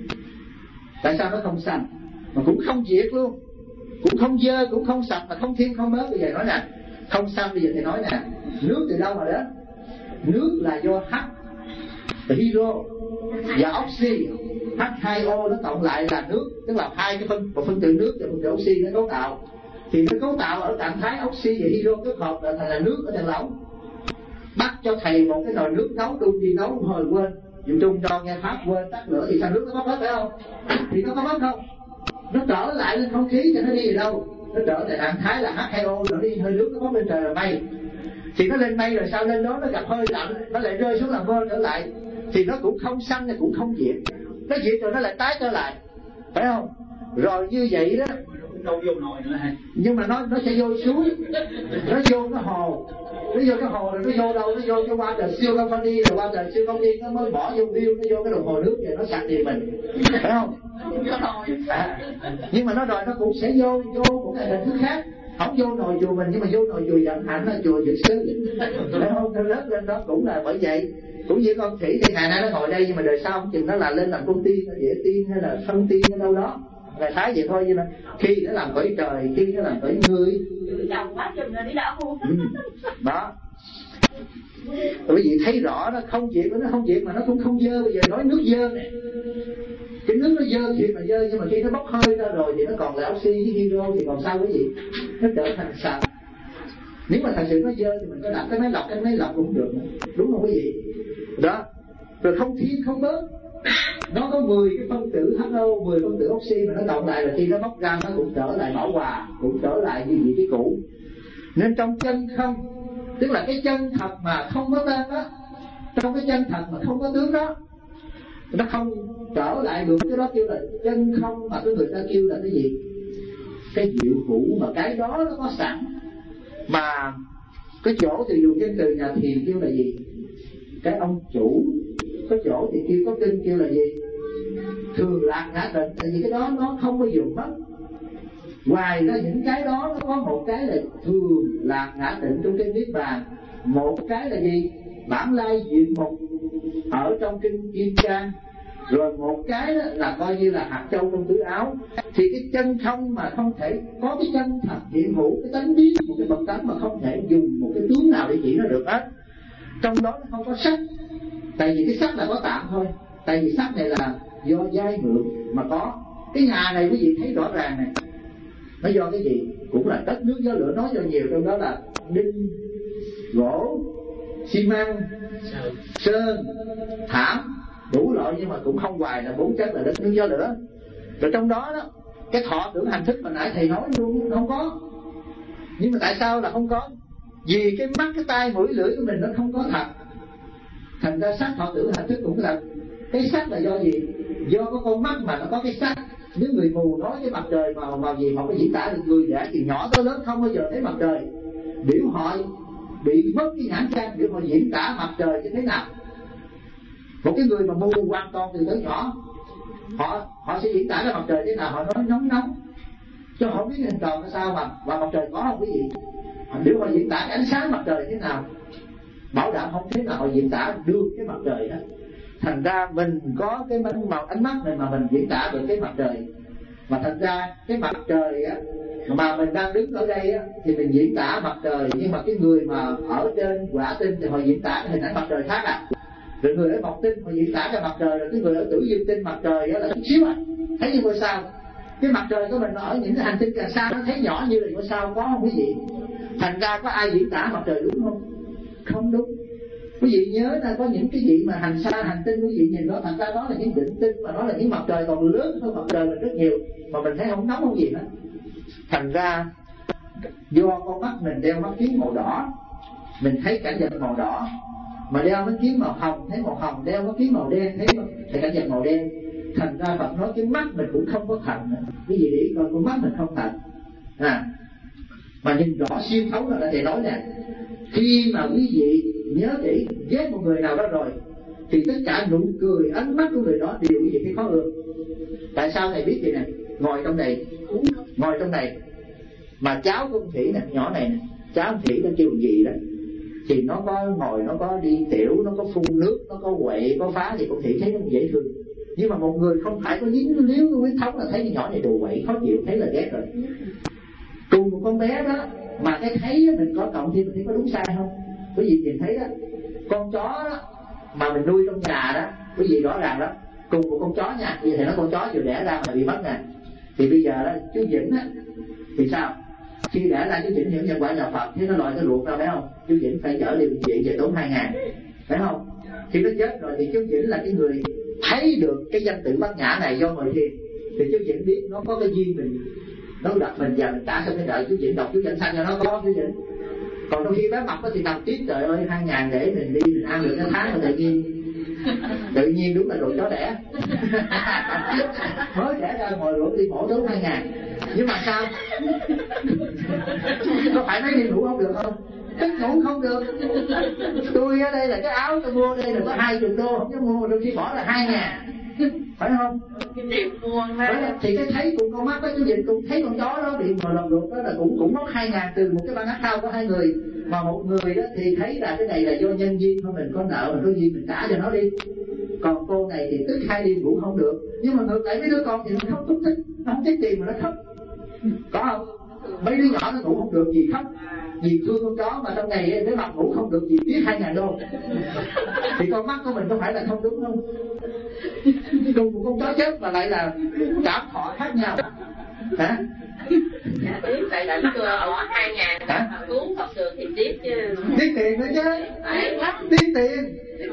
tại sao nó không sanh mà cũng không diệt luôn, cũng không dơ, cũng không sạch, mà không thêm không bớt. Bây giờ nói nè, không sanh, bây giờ thầy nói nè, nước từ đâu mà đến? Nước là do H hydro và oxy, H hai O nó cộng lại là nước, tức là hai cái phân, một phân tử nước và một phân tử oxy nó cấu tạo. Thì nó cấu tạo ở trạng thái oxy và hydro kết hợp là thành là nước ở tầng lỏng. Bắt cho thầy một cái nồi nước nấu đun đi nấu hồi quên, dù trung cho nghe pháp quên tắt lửa thì sao nước nó bốc hết phải không? Thì nó có bốc không? Nó trở lại lên không khí cho nó đi về đâu? Nó trở lại trạng thái là H hai O, nó đi hơi nước nó bốc lên trời là mây. Thì nó lên mây rồi sao lên đó nó gặp hơi lạnh, nó lại rơi xuống làm vơ trở lại, thì nó cũng không sanh, nó cũng không diệt. Nó diệt rồi nó lại tái trở lại, phải không? Rồi như vậy đó, đâu vô nồi nữa hả? Nhưng mà nó nó sẽ vô suối, nó vô cái hồ, nó vô cái hồ rồi nó vô đâu? Nó vô cái qua trời siêu công đi, rồi qua trời siêu công đi nó mới bỏ vô biêu, nó vô cái đồng hồ nước rồi nó sạch tiền mình, phải không? À, nhưng mà nó rồi nó cũng sẽ vô vô một cái hình thức khác, không vô nồi chùa mình nhưng mà vô nồi chùa Vạn Hạnh là chùa Dược Sư, phải không? Nó lớn lên đó cũng là bởi vậy. Cũng như con khỉ thì ngày nay nó ngồi đây, nhưng mà đời sau không chừng nó là lên làm con tiên, dễ tiên hay là phân tiên ở đâu đó, là thái vậy thôi. Nhưng mà khi nó làm cõi trời, khi nó làm cõi người ừ. Đó, quý vị thấy rõ nó không diệt, nó không diệt mà nó cũng không dơ. Bây giờ nói nước dơ này, cái nước nó dơ thiệt mà dơ, nhưng mà khi nó bốc hơi ra rồi thì nó còn là oxy với hydro, thì còn sao quý vị? Nó trở thành sạch. Nếu mà thật sự nó dơ thì mình có đặt cái máy lọc, cái máy lọc cũng được, đúng không quý vị? Đó, rồi không thiên không bớt, nó có mười cái phân tử hát o, mười phân tử oxy, mà nó cộng lại là khi nó móc ra nó cũng trở lại bảo hòa, cũng trở lại như vị trí cũ. Nên trong chân không, tức là cái chân thật mà không có tên đó, trong cái chân thật mà không có tướng đó, nó không trở lại được. Cái đó kêu là chân không, mà cái người ta kêu là cái gì? Cái diệu hữu, mà cái đó nó có sẵn. Mà cái chỗ thì dùng cái từ nhà thiền kêu là gì? Cái ông chủ. Cái chỗ thì kêu, có kinh kêu là gì? Thường lạc ngã tịnh. Tại vì cái đó nó không bao giờ mất. Ngoài ra những cái đó nó có một cái là thường lạc ngã tịnh trong kinh Niết Bàn, một cái là gì? Bản lai diện mục ở trong kinh Kim Cang, rồi một cái đó là coi như là hạt châu trong túi áo. Thì cái chân không mà không thể có cái chân thật hiện hữu, cái tánh biết một cái bậc tánh mà không thể dùng một cái tướng nào để chỉ nó được hết. Trong đó nó không có sắc, tại vì cái sắc là có tạm thôi. Tại vì sắc này là do giai mượn mà có. Cái nhà này quý vị thấy rõ ràng này, nó do cái gì? Cũng là đất nước gió lửa, nói cho nhiều, trong đó là đinh, gỗ, xi măng, sơn, thảm, đủ loại, nhưng mà cũng không hoài là bốn chất là đất nước gió lửa. Rồi trong đó đó, cái thọ tưởng hành thức mà nãy thầy nói luôn không có. Nhưng mà tại sao là không có? Vì cái mắt, cái tai, mũi, lưỡi của mình nó không có thật. Thành ra sắc thọ tưởng hành thức cũng là. Cái sắc là do gì? Do có con mắt mà nó có cái sắc. Nếu người mù nói cái mặt trời màu màu gì họ có diễn tả được, người đã thì nhỏ tới lớn không bao giờ thấy mặt trời. Biểu họ bị mất cái nhãn quan, biểu họ diễn tả mặt trời như thế nào. Một cái người mà mù hoàn toàn từ tới nhỏ, họ họ sẽ diễn tả ra mặt trời thế nào. Họ nói nóng nóng, chứ họ không biết hình tròn là sao mà và mặt trời có không quý vị. Nếu họ diễn tả cái ánh sáng mặt trời thế nào, bảo đảm không thế nào họ diễn tả được cái mặt trời đó. Thành ra mình có cái màu ánh mắt này mà mình diễn tả được cái mặt trời. Mà thành ra cái mặt trời á, mà mình đang đứng ở đây á, thì mình diễn tả mặt trời. Nhưng mà cái người mà ở trên quả tinh thì họ diễn tả cái hình ảnh mặt trời khác à. Rồi người ở mộc tinh họ diễn tả cái mặt trời. Rồi cái người ở tử dương tinh mặt trời đó là chút xíu à, thấy như ngôi sao. Cái mặt trời của mình ở những cái hành tinh càng xa nó thấy nhỏ như là ngôi sao, có không quý vị? Thành ra có ai diễn tả mặt trời đúng không? Không đúng. Quý vị nhớ là có những cái gì mà hành xa hành tinh quý vị nhìn đó, thành ra đó là những định tinh, mà đó là những mặt trời còn lớn hơn mặt trời mình rất nhiều, mà mình thấy không nóng không gì hết. Thành ra do con mắt mình đeo mắt kiếng màu đỏ, mình thấy cảnh vật màu đỏ. Mà đeo mắt kiếng màu hồng thấy màu hồng, đeo mắt kiếng màu đen thấy, thấy cảnh vật màu đen. Thành ra Phật nói cái mắt mình cũng không có thật nữa. Cái gì để coi con mắt mình không thật à. Mà nhìn rõ xuyên thấu là thầy nói nè, khi mà quý vị nhớ kỹ ghét một người nào đó rồi thì tất cả nụ cười, ánh mắt của người đó đều quý vị thấy khó ưa. Tại sao thầy biết vậy nè? Ngồi trong này, ngồi trong này mà cháu của ông Thủy nè, nhỏ này nè, cháu ông Thủy nó kêu gì đó thì nó có ngồi, nó có đi tiểu, nó có phun nước, nó có quậy, có phá thì con Thủy thấy nó dễ thương. Nhưng mà một người không phải có dính liếu cái huyết thống là thấy cái nhỏ này đồ quậy khó chịu, thấy là ghét rồi. Cùng một con bé đó mà cái thấy mình có cộng thêm mình thấy có đúng sai không? Quý vị nhìn thấy đó, con chó đó mà mình nuôi trong nhà đó, quý vị rõ ràng đó, cùng một con chó nha, vì thầy nói con chó vừa đẻ ra mà bị mất nè. Thì bây giờ đó chú Vĩnh á thì sao? Khi đẻ ra chú Vĩnh những nhân quả nhà Phật, thế nó lòi cái ruột ra phải không? Chú Vĩnh phải chở đi bệnh viện về tốn hai ngàn, phải không? Khi nó chết rồi thì chú Vĩnh là cái người thấy được cái danh tự Bát Nhã này do ngồi thiền, thì chú Vĩnh biết nó có cái duyên mình, nó đặt mình và mình trả xong cái đợi chú Vĩnh đọc chú Vĩnh sanh cho nó có chú Vĩnh. Còn đôi khi bé mập thì nằm tiếp trời ơi hai ngàn để mình đi mình ăn được cái tháng mà tự nhiên tự nhiên đúng là đồ chó đẻ mới đẻ ra ngồi ruột đi mổ tốn hai ngàn. Nhưng mà sao có phải nói đi ngủ không được không? Tức ngủ không được. Tôi ở đây là cái áo tôi mua đây là có hai chục đô không dám mua, đôi khi bỏ là hai ngàn, phải không? Thì cái thấy cùng con mắt đó chú Vịnh cũng thấy con chó đó bị ngồi lòng ruột đó là cũng cũng mất hai ngàn từ một cái ban ác thao của hai người. Mà một người đó thì thấy là cái này là do nhân duyên thôi, mình có nợ mình có duyên mình trả cho nó đi. Còn cô này thì tức hai đêm ngủ không được. Nhưng mà ngược lại mấy đứa con thì nó không túc thích, nó không thích tiền mà nó khóc, có không? Mấy đứa nhỏ nó ngủ không được gì khóc vì thương con chó, mà trong này nếu mặt ngủ không được gì tiếc hai ngàn đô. Thì con mắt của mình có phải là không đúng không? Cùng một con chó chết mà lại là cảm thọ khác nhau hả? Dạ tiếc, tại là nó bỏ hai ngàn cứu không được thì tiếc chứ. Tiếc tiền nữa chứ. Tiếc tiền.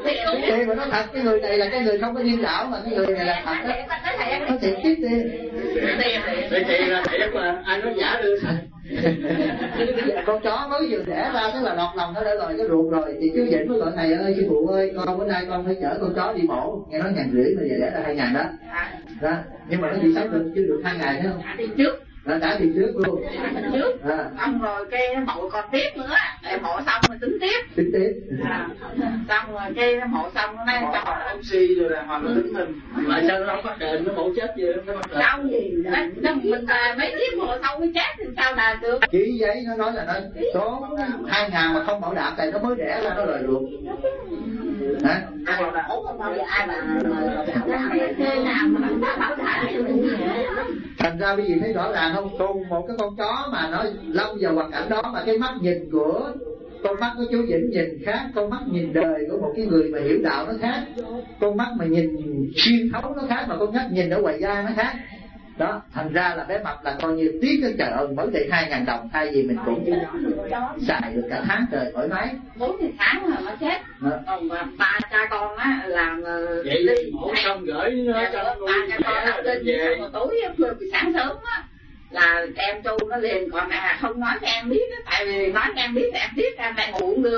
tiền mà nó thật, cái người này là cái người không có điên đảo, mà cái người này là thật đó. Nó thiệt tiếp tiền. Vậy thì là thiệt mà ai nói giả được. Con chó mới vừa đẻ ra tức là lọt lòng nó đã rồi cái ruột rồi, thì chú Vĩnh mới gọi thầy ơi sư phụ ơi, con bữa nay con phải chở con chó đi mổ, nghe nói ngàn rưỡi mà giờ đẻ ra hai ngàn đó. Đó, nhưng mà nó đi sắp được chưa được hai ngày thấy không? Đi trước. Nó trả tiền trước luôn. Trước. À. Xong rồi cái mộ còn tiếp nữa, để mộ xong rồi tính tiếp. Tính tiếp. À. Xong rồi cái mộ xong nó nói cho oxy rồi là hoặc là tính mình. Mà sao nó không bắt đền, nó mộ chết gì nó bắt đền. Sao gì? Nó mình à, mấy tiếng mộ xong mới chết thì sao đền được? Chỉ giấy nó nói là nó tốn hai ngàn mà không bảo đảm tại nó mới đẻ ra nó lời luôn. Hả? Ai bảo đảm? Ai mà thế nào mà bảo đảm? Thành ra bây giờ thấy rõ ràng không? Cùng một cái con chó mà nó lâm vào hoàn cảnh đó mà cái mắt nhìn của con mắt của chú Vĩnh nhìn khác, con mắt nhìn đời của một cái người mà hiểu đạo nó khác, con mắt mà nhìn xuyên thấu nó khác, mà con mắt nhìn ở ngoài da nó khác. Đó, thành ra là bé Mập là coi như tiếc cái trời ơi mới đây hai ngàn đồng, thay vì mình cũng xài được cả tháng trời thoải mái. Bốn tháng mà nó chết. Còn ba cha con á làm vậy đi mổ xong gửi nó cho nó ba cha con nó lên về một tối sáng sớm á là em chu nó liền, còn à không nói cho em biết á, tại vì nói cho em biết thì em biết em lại ngủ luôn.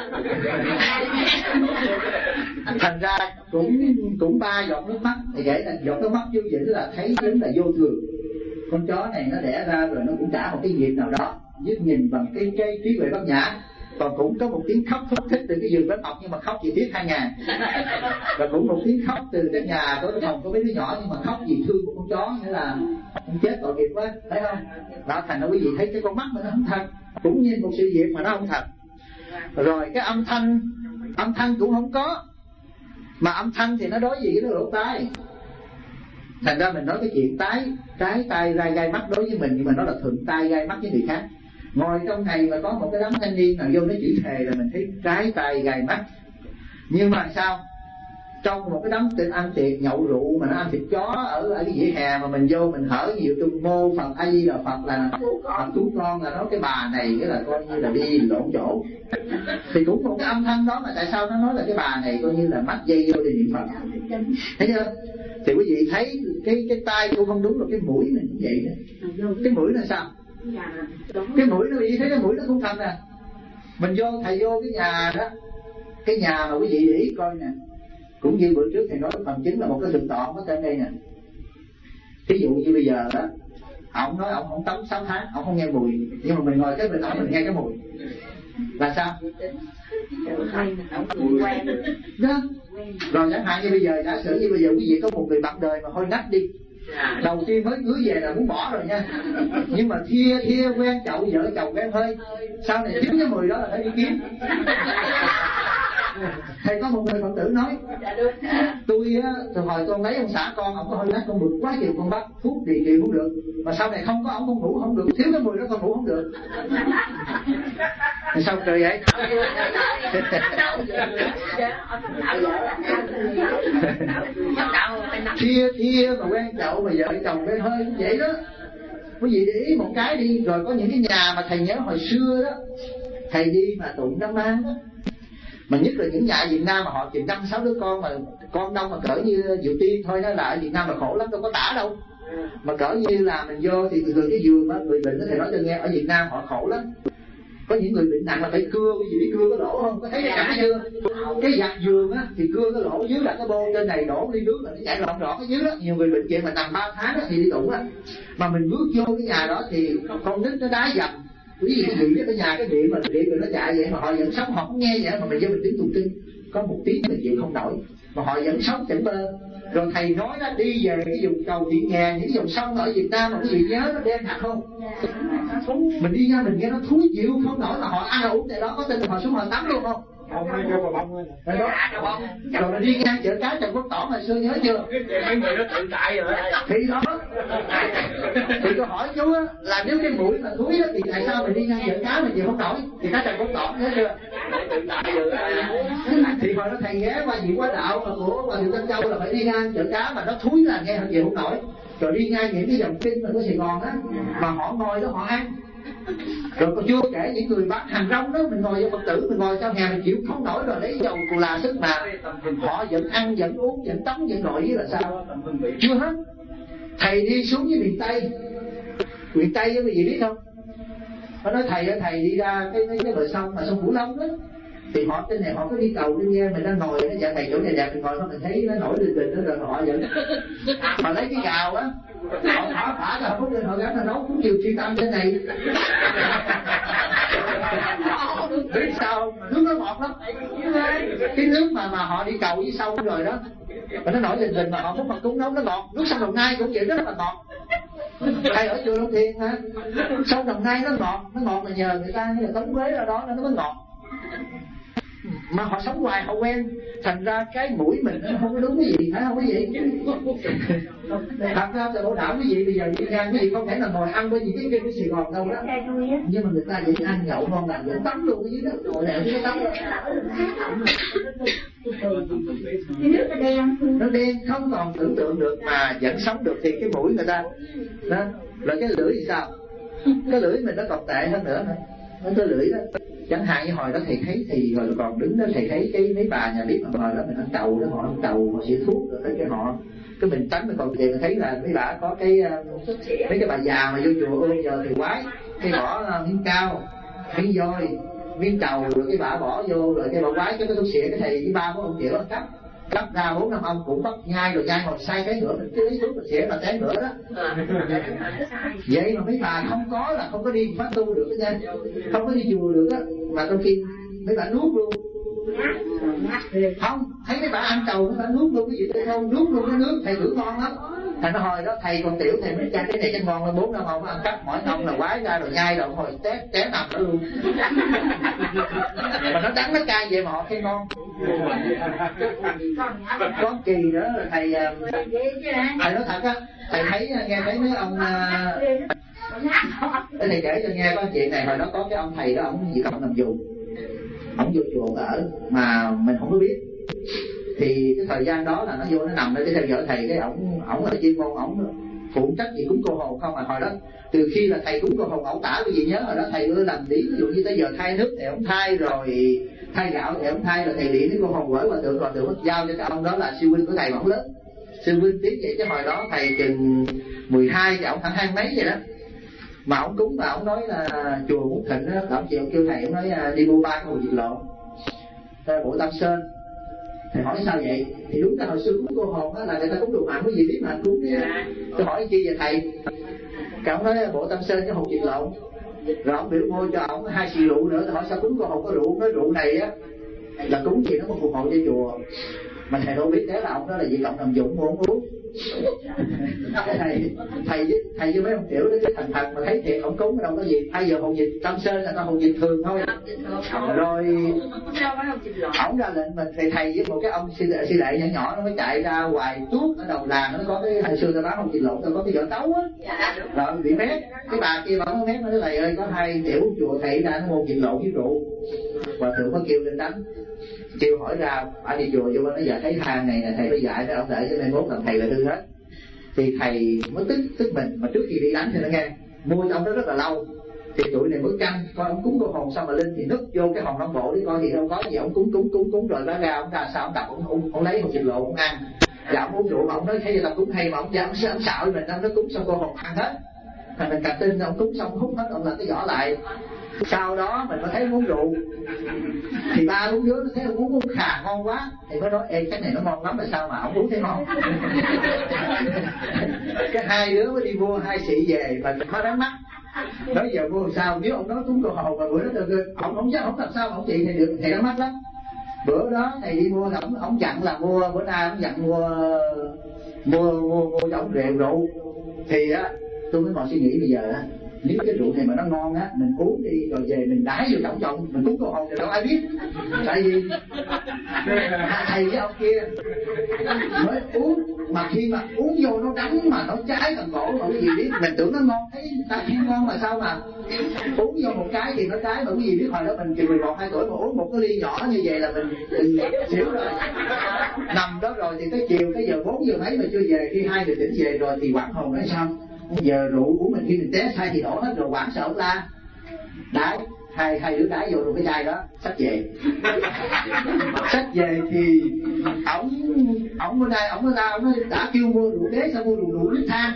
Thành ra cũng cũng ba giọt nước mắt, thì kể là giọt nước mắt chú Vĩnh là thấy chính là vô thường. Con chó này nó đẻ ra rồi nó cũng trả một cái nghiệp nào đó, giúp nhìn bằng cái cái trí huệ bát nhã. Còn cũng có một tiếng khóc thúc thích từ cái giường bé Mập, nhưng mà khóc chỉ tiếc hai ngàn. Và cũng một tiếng khóc từ cái nhà có cái phòng có mấy đứa nhỏ, nhưng mà khóc vì thương một con chó, nghĩa là con chết tội nghiệp quá, thấy không? Đó, thành ra quý vị thấy cái con mắt mà nó không thật, cũng nhìn một sự việc mà nó không thật. Rồi cái âm thanh, âm thanh cũng không có, mà âm thanh thì nó đối gì với cái lỗ tai. Thành ra mình nói cái chuyện tái trái tai gai gai mắt đối với mình, nhưng mà nó là thuận tai gai mắt với người khác. Ngồi trong này mà có một cái đám thanh niên nào vô nó chửi thề là mình thấy trái tai gai mắt. Nhưng mà sao trong một cái đám tiệc ăn tiệc nhậu rượu mà nó ăn thịt chó ở, ở cái vỉa hè mà mình vô mình hở nhiều trung mô Phật A Di Đà Phật là Phật cứu con, là nói cái bà này cái là coi như là đi lộn chỗ, thì cũng một cái âm thanh đó mà tại sao nó nói là cái bà này coi như là mắc dây vô để niệm Phật, thấy chưa? Thì quý vị thấy cái cái tai cũng không đúng, rồi cái mũi này cũng vậy đó. Cái mũi là sao? Cái mũi nó bị thấy cái mũi nó không thành nè. Mình vô thầy vô cái nhà đó, cái nhà mà quý vị để ý coi nè, cũng như bữa trước thầy nói phần chính là một cái thượng tọa có tên đây nè. Ví dụ như bây giờ đó, ông nói ông không tắm sáu tháng, ông không nghe mùi, nhưng mà mình ngồi cái bên ông mình nghe cái mùi là sao? Đó. Rồi chẳng hạn như bây giờ giả sử như bây giờ quý vị có một người bạn đời mà hôi nách đi, đầu tiên mới cưới về là muốn bỏ rồi nha, nhưng mà thia thia quen chậu vợ chồng quen hơi, sau này kiếm cái mùi đó là phải đi kiếm. Thầy có một người Phật tử nói tôi á, từ hồi con lấy ông xã con, ông có hơi nát con bực quá chừng con bắt thuốc điều trị không được, mà sau này không có ông con ngủ không được, thiếu cái mùi đó con ngủ không được. Thì sao cười vậy? Thia thia mà quen chậu mà vợ chồng quen hơi cũng vậy đó. Quý vị để ý một cái đi. Rồi có những cái nhà mà thầy nhớ hồi xưa đó, thầy đi mà tụng Nam An đó, mà nhất là những nhà Việt Nam mà họ chừng năm sáu đứa con, mà con đông mà cỡ như Diệu Tiên thôi đó, là ở Việt Nam là khổ lắm, đâu có tả đâu. Mà cỡ như là mình vô thì từ từ cái giường á, người bệnh đó thầy nói cho nghe, ở Việt Nam họ khổ lắm. Có những người bệnh nặng là phải cưa, cái gì biết cưa cái lỗ không? Có thấy cái cảnh chưa? Cái giặt giường á thì cưa cái lỗ, dưới là cái bô, trên này đổ ly nước là nó chảy lọt rõ cái dưới đó. Nhiều người bệnh viện mà nằm ba tháng đó thì đi tụng á, mà mình bước vô cái nhà đó thì con nít nó đá dầm. Quý vị cái gì cái nhà cái điện mà điện rồi nó chạy vậy mà họ vẫn sống, họ không nghe vậy, mà mình vô mình tiếng tụng kinh có một tiếng mình chịu không nổi, mà họ vẫn sống chỉnh bơ. Rồi thầy nói đó, đi về cái vùng cầu Thị Nghè, những cái dòng sông ở Việt Nam mà quý vị nhớ nó đen thật không? Mình đi ra mình nghe nó thúi chịu không nổi, mà họ ăn uống tại đó, có tin là họ xuống họ tắm luôn không? Không, hay cho bà bông thôi. Rồi mình đi ngang chợ cá Trần Quốc Tỏ hồi xưa nhớ chưa? Mấy người nó tự tại rồi. Thì đó. Thì tôi hỏi chú á, là nếu cái mũi mà thúi á thì tại sao mình đi ngang chợ cá mình chịu không nổi? Thì cá Trần Quốc Tỏ nhớ chưa? Tự tại rồi. Thì hồi đó thầy ghé qua Diệu Quá Đạo mà của qua Diệu Tân Châu là phải đi ngang chợ cá mà nó thúi là nghe chịu không nổi. Rồi đi ngang những cái dòng kinh mà của Sài Gòn á, mà họ ngồi đó họ ăn. Rồi còn chưa kể những người bán hàng rong đó, mình ngồi Phật tử mình ngồi sau hè mình chịu không nổi rồi lấy dầu còn là sức mà họ vẫn ăn vẫn uống vẫn tắm vẫn nội với là sao? Chưa hết. Thầy đi xuống với miền Tây, miền Tây quý vị biết không? Nó nói thầy ơi, thầy đi ra cái cái, cái bờ sông mà sông Cửu Long đó, thì họ trên này họ có đi cầu đi nghe, mình đang ngồi nó dạ thầy chỗ này đẹp, mình ngồi đó mình thấy nó nổi lên lên đó rồi họ vẫn họ lấy cái gào á, họ thả thả ra họ có lên họ gắn là nấu cũng nhiều chuyên tâm trên này. Biết sao nước nó ngọt lắm, cái nước mà mà họ đi cầu với sông rồi đó mà nó nổi lên lên mà họ muốn mà cúng nấu nó ngọt. Nước sông Đồng Nai cũng vậy, rất là ngọt. Thầy ở chùa Long Thiên hả, sông Đồng Nai nó ngọt, nó ngọt là nhờ người ta người tống quế ra đó nó mới ngọt, mà họ sống hoài họ quen, thành ra cái mũi mình nó không có đúng cái gì, phải không quý vị? Thật ra là bảo đảm quý vị bây giờ đi ngang quý vị không thể là ngồi ăn với những cái cái Sài Gòn đâu đó, nhưng mà người ta vẫn ăn nhậu ngon lành, vẫn tắm luôn ở dưới đó, ngồi lẹo dưới tắm. Nước nó đen, nó đen không còn tưởng tượng được mà vẫn sống được, thì cái mũi người ta đó. Rồi cái lưỡi thì sao? Cái lưỡi mình nó còn tệ hơn nữa, nó cái lưỡi đó. Chẳng hạn như hồi đó thầy thấy thì hồi còn đứng đó thầy thấy cái mấy bà nhà bếp mà hồi đó mình ăn trầu đó, họ ăn trầu họ sẽ thuốc rồi cái họ cái mình tránh mình còn tiền, mình thấy là mấy bà có cái mấy cái bà già mà vô chùa ơi giờ thì quái cái bỏ miếng cao miếng voi miếng trầu rồi cái bà bỏ vô rồi cái bà quái cái cái thuốc xịa, cái thầy với ba của ông chịu ăn cắp cắp ra bốn năm ông cũng bắt nhai rồi nhai ngồi say cái nữa mình cứ lấy thuốc mình xịa là té nữa đó. Vậy mà mấy bà không có là không có đi phát tu được đó nha, không có đi chùa được á, mà đôi khi mấy bà nuốt luôn. Không thấy mấy bà ăn trầu mấy bà nuốt luôn cái gì đây không, nuốt luôn cái nước thầy thử ngon lắm. Thầy nói hồi đó thầy còn tiểu thầy mới cha cái này cái ngon là bốn năm ông ăn cắp mỗi ông là quái ra rồi nhai rồi hồi té té nằm đó luôn. Mà nó đắng nó cay vậy mà họ thấy ngon. Có kỳ nữa là thầy thầy nói thật á, thầy thấy nghe thấy mấy ông thầy kể cho nghe có chuyện này. Hồi đó có cái ông thầy đó, ông gì cộng nằm dùng, ông vô chùa ở mà mình không có biết, thì cái thời gian đó là nó vô nó nằm để theo dõi thầy. Cái ổng ổng là chuyên môn ổng phụ trách gì cúng cô hồn không à. Hồi đó từ khi là thầy cúng cô hồn ổng tả cái gì nhớ hồi đó thầy ưa làm điển, ví dụ như tới giờ thay nước thì ổng thay, rồi thay gạo thì ổng thay, rồi thầy điển cái cô hồn gửi hòa thượng, hòa thượng giao cho cái ông đó là sư huynh của thầy mà ổng lớn, sư huynh tiếng vậy. Chứ hồi đó thầy chừng mười hai thì ổng khoảng hai mấy vậy đó, mà ổng cúng mà ổng nói là chùa muốn thịnh á, ổng chịu kêu thầy, ổng nói đi mua ba cái hồ diệt lộ bộ Tam Sơn. Thầy hỏi sao vậy? Thì đúng là hồi xưa cúng cô hồn á là người ta cúng đồ mặn, cái gì biết mà cúng cái. Tôi hỏi chi vậy thầy? Cái ông nói bộ Tam Sơn cái hồn diệt lộn. Rồi ông biểu mua cho ông hai xì rượu nữa. Tôi hỏi sao cúng cô hồn có rượu? Nói rượu này á là cúng gì nó có phù hộ cho chùa. Mà thầy đâu biết thế là ông đó là gì cộng đồng dụng mua không uống. thầy thầy với thầy với mấy ông tiểu đó cái thành thật mà thấy thiệt ông cúng đâu có gì. Bây giờ hồn dịch Tam Sơn là ta hồn dịch thường thôi. Rồi ổng ra lệnh mình thì thầy với một cái ông sư đệ, sư đệ nhỏ nhỏ nó mới chạy ra ngoài tuốt ở đầu làng. Nó có cái hồi xưa ta bán hồn dịch lộn, ta có cái vỏ tấu á, rồi bị mét. Cái bà kia bà nó mét, nó nói thầy ơi có hai tiểu chùa thầy ra nó hồn dịch lộn với rượu. Hòa thượng có kêu lên đánh, kêu hỏi ra bà đi chùa vô, nó giờ thấy thang này là thầy phải dạy cho ông để cho mai mốt làm thầy là hư hết. Thì thầy mới tức tức mình, mà trước khi đi đánh thì nó nghe mua cho ông đó rất là lâu. Thì tụi này mới canh coi ông cúng cô hồn xong mà lên thì nứt vô cái hòn non bộ đi coi gì đâu có gì. Ông cúng cúng cúng cúng rồi nó ra ông ra sao ông đập ông ông, ông lấy hột xịt lộ ông ăn. Và ông uống rượu mà ông nói thấy người ta cúng hay mà ông ông, ông, ông xạo mình, ông nó cúng xong cô hồn ăn hết. Thành mình cả tin ông cúng xong hút hết, ông làm cái vỏ lại. Sau đó mình mới thấy muốn rượu thì ba bốn đứa nó thấy ông uống uống khà ngon quá thì mới nói ê cái này nó ngon lắm mà sao mà ông uống thấy ngon. Cái hai đứa mới đi mua hai xị về mà nó đáng mắt. Nói giờ mua sao nếu ông nói cúng cô hồn mà bữa đó được ông không chắc không làm sao mà ông chị thì được thì đáng mắt lắm. Bữa đó thầy đi mua ông ông dặn là mua bữa nay ông dặn mua mua mua mua cho ông rượu rượu thì á tôi mới ngồi suy nghĩ bây giờ á, nếu cái rượu này mà nó ngon á mình uống đi rồi về mình đãi vô trọng trọng mình cúng cô hồn thì đâu ai biết. Tại vì thầy với ông kia mới uống mà khi mà uống vô nó đắng mà nó cháy tận cổ mà cái gì biết mình tưởng nó ngon, thấy ta khen ngon mà sao mà uống vô một cái thì nó cháy. Mà cái gì biết hồi đó mình chừng mười một hai tuổi mà uống một cái ly nhỏ như vậy là mình mình xỉu rồi, nằm đó rồi. Thì tới chiều cái giờ bốn giờ mấy mà chưa về, khi hai giờ tỉnh về rồi thì quảng hồn nói sao giờ rượu của mình khi mình té sai thì đổ hết rồi, quảng sợ la đái, hai hai đứa đái vô một cái chai đó, xách về. Xách về thì ổng ổng bữa nay ổng ra ổng đã kêu mua rượu đế, sao mua rượu rượu lít than.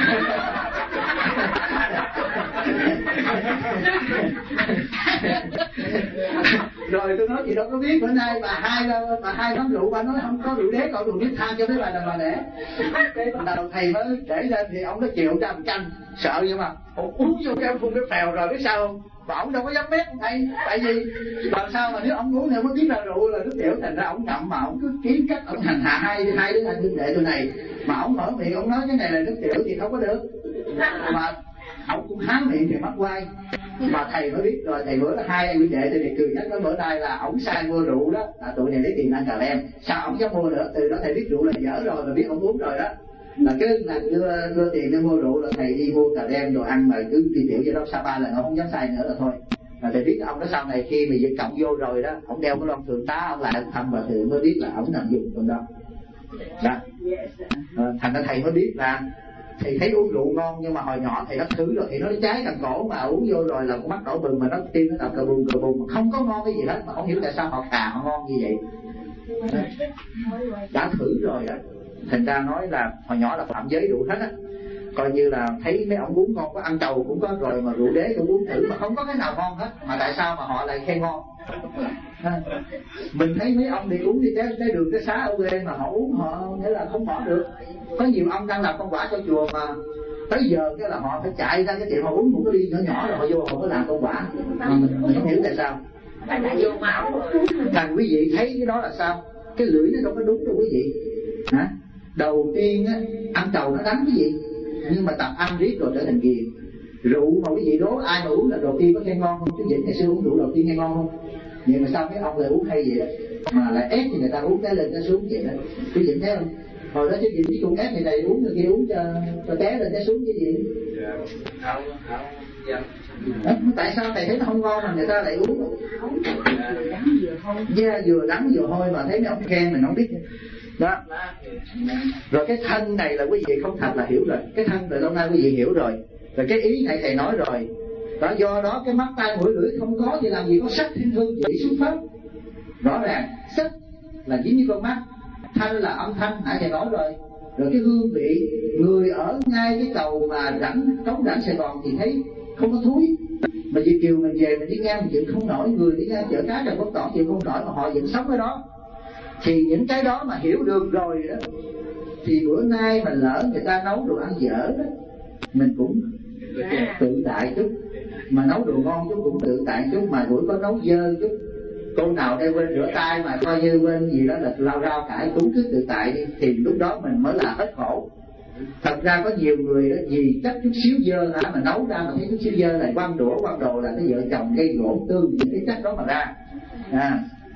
Rồi tôi nói chị đâu có biết, bữa nay bà hai bà hai quán rượu, bà nói không có rượu đế còn rượu lít than cho mấy bà đàn bà đẻ. Đầu thầy mới để lên thì ông nó chịu ra một canh, sợ nhưng mà uống vô cái ông phun cái phèo rồi biết sao không? Mà ông đâu có dám mét thầy, tại vì làm sao mà nếu ông uống thì ông mới biết ra rượu là nước tiểu, thành ra ông ngậm mà ông cứ kiếm cách ông hành hạ hai hai đứa anh huynh đệ tôi này, mà ông mở miệng ông nói cái này là nước tiểu thì không có được, mà ông cũng há miệng thì mắc quay. Mà thầy mới biết rồi, thầy bữa hai anh huynh đệ tôi này cười nhắc tới bữa nay là ổng sai mua rượu đó, là tụi này lấy tiền ăn cà lem, sao ổng dám mua nữa? Từ đó thầy biết rượu là dở rồi, mà biết ông uống rồi đó, là cái là đưa đưa tiền để mua rượu là thầy đi mua cà lem rồi ăn mà cứ đi tiểu cho đó sa ba lần ông không dám sai nữa là thôi. Mà thầy biết ông đó sau này khi mà dịch cộng vô rồi đó, ông đeo cái lon thượng tá ông lại thăm và thầy mới biết là ông nằm dùng con đó. Đó. À, thành ra thầy mới biết là thầy thấy uống rượu ngon, nhưng mà hồi nhỏ thầy đã thử rồi thì nó trái càng cổ mà uống vô rồi là con mắt đỏ bừng mà nó tim nó đập cờ bùng cờ bùng mà không có ngon cái gì hết, mà không hiểu tại sao họ khà họ ngon như vậy. Đã thử rồi đó, thành ra nói là hồi nhỏ là phạm giới rượu hết á, coi như là thấy mấy ông uống ngon, có ăn trầu cũng có rồi mà rượu đế cũng uống thử mà không có cái nào ngon hết, mà tại sao mà họ lại khen ngon? À, mình thấy mấy ông đi uống đi cái, cái đường cái xá ở quê mà họ uống họ nghĩa là không bỏ được. Có nhiều ông đang làm công quả cho chùa mà tới giờ cái là họ phải chạy ra cái tiệm họ uống một cái ly nhỏ nhỏ rồi họ vô họ mới làm công quả, mà mình, mình không hiểu tại sao. Thành quý vị thấy cái đó là sao? Cái lưỡi nó đâu có đúng đâu quý vị. Hả? Đầu tiên á, ăn trầu nó đắng quý vị, nhưng mà tập ăn riết rồi trở thành ghiền. Rượu mà quý vị đố ai mà uống là đầu tiên có khen ngon không? Chứ Vĩnh ngày xưa uống rượu đầu tiên nghe ngon không? Nhưng mà sao mấy ông lại uống hay vậy đó, mà lại ép thì người ta uống cái lên cái xuống vậy đó. Quý vị thấy không? Hồi đó chứ Vĩnh cũng ép người này uống người kia uống cho cho té lên té xuống cái gì? Đó, tại sao thầy thấy nó không ngon mà người ta lại uống? Yeah, vừa đắng vừa hôi mà thấy mấy ông khen mình không biết. Đó. Rồi cái thân này là quý vị không thật là hiểu rồi, cái thân từ lâu nay quý vị hiểu rồi. Rồi cái ý này thầy nói rồi. Đó, do đó cái mắt tai mũi lưỡi không có thì làm gì có sắc thiên hương vị xuất phát. Rõ ràng sắc là giống như con mắt, thanh là âm thanh, nãy thầy nói rồi. Rồi cái hương vị, người ở ngay cái cầu mà rãnh cống rãnh Sài Gòn thì thấy không có thúi, mà Việt kiều mình về mình đi ngang mình chịu không nổi, người đi ngang chợ cá Trần Quốc Toản chịu không nổi mà họ vẫn sống ở đó. Thì những cái đó mà hiểu được rồi đó, thì bữa nay mà lỡ người ta nấu đồ ăn dở đó, mình cũng tự tại chút, mà nấu đồ ngon chút cũng tự tại chút, mà buổi có nấu dơ chút, cô nào đây quên rửa tay mà coi như quên gì đó là lao rao cãi, cũng cứ tự tại đi, thì lúc đó mình mới là hết khổ. Thật ra có nhiều người đó vì chắc chút xíu dơ hả mà nấu ra mà thấy chút xíu dơ lại quăng đũa quăng đồ là cái vợ chồng gây gỗ tương những cái chắc đó mà ra. À.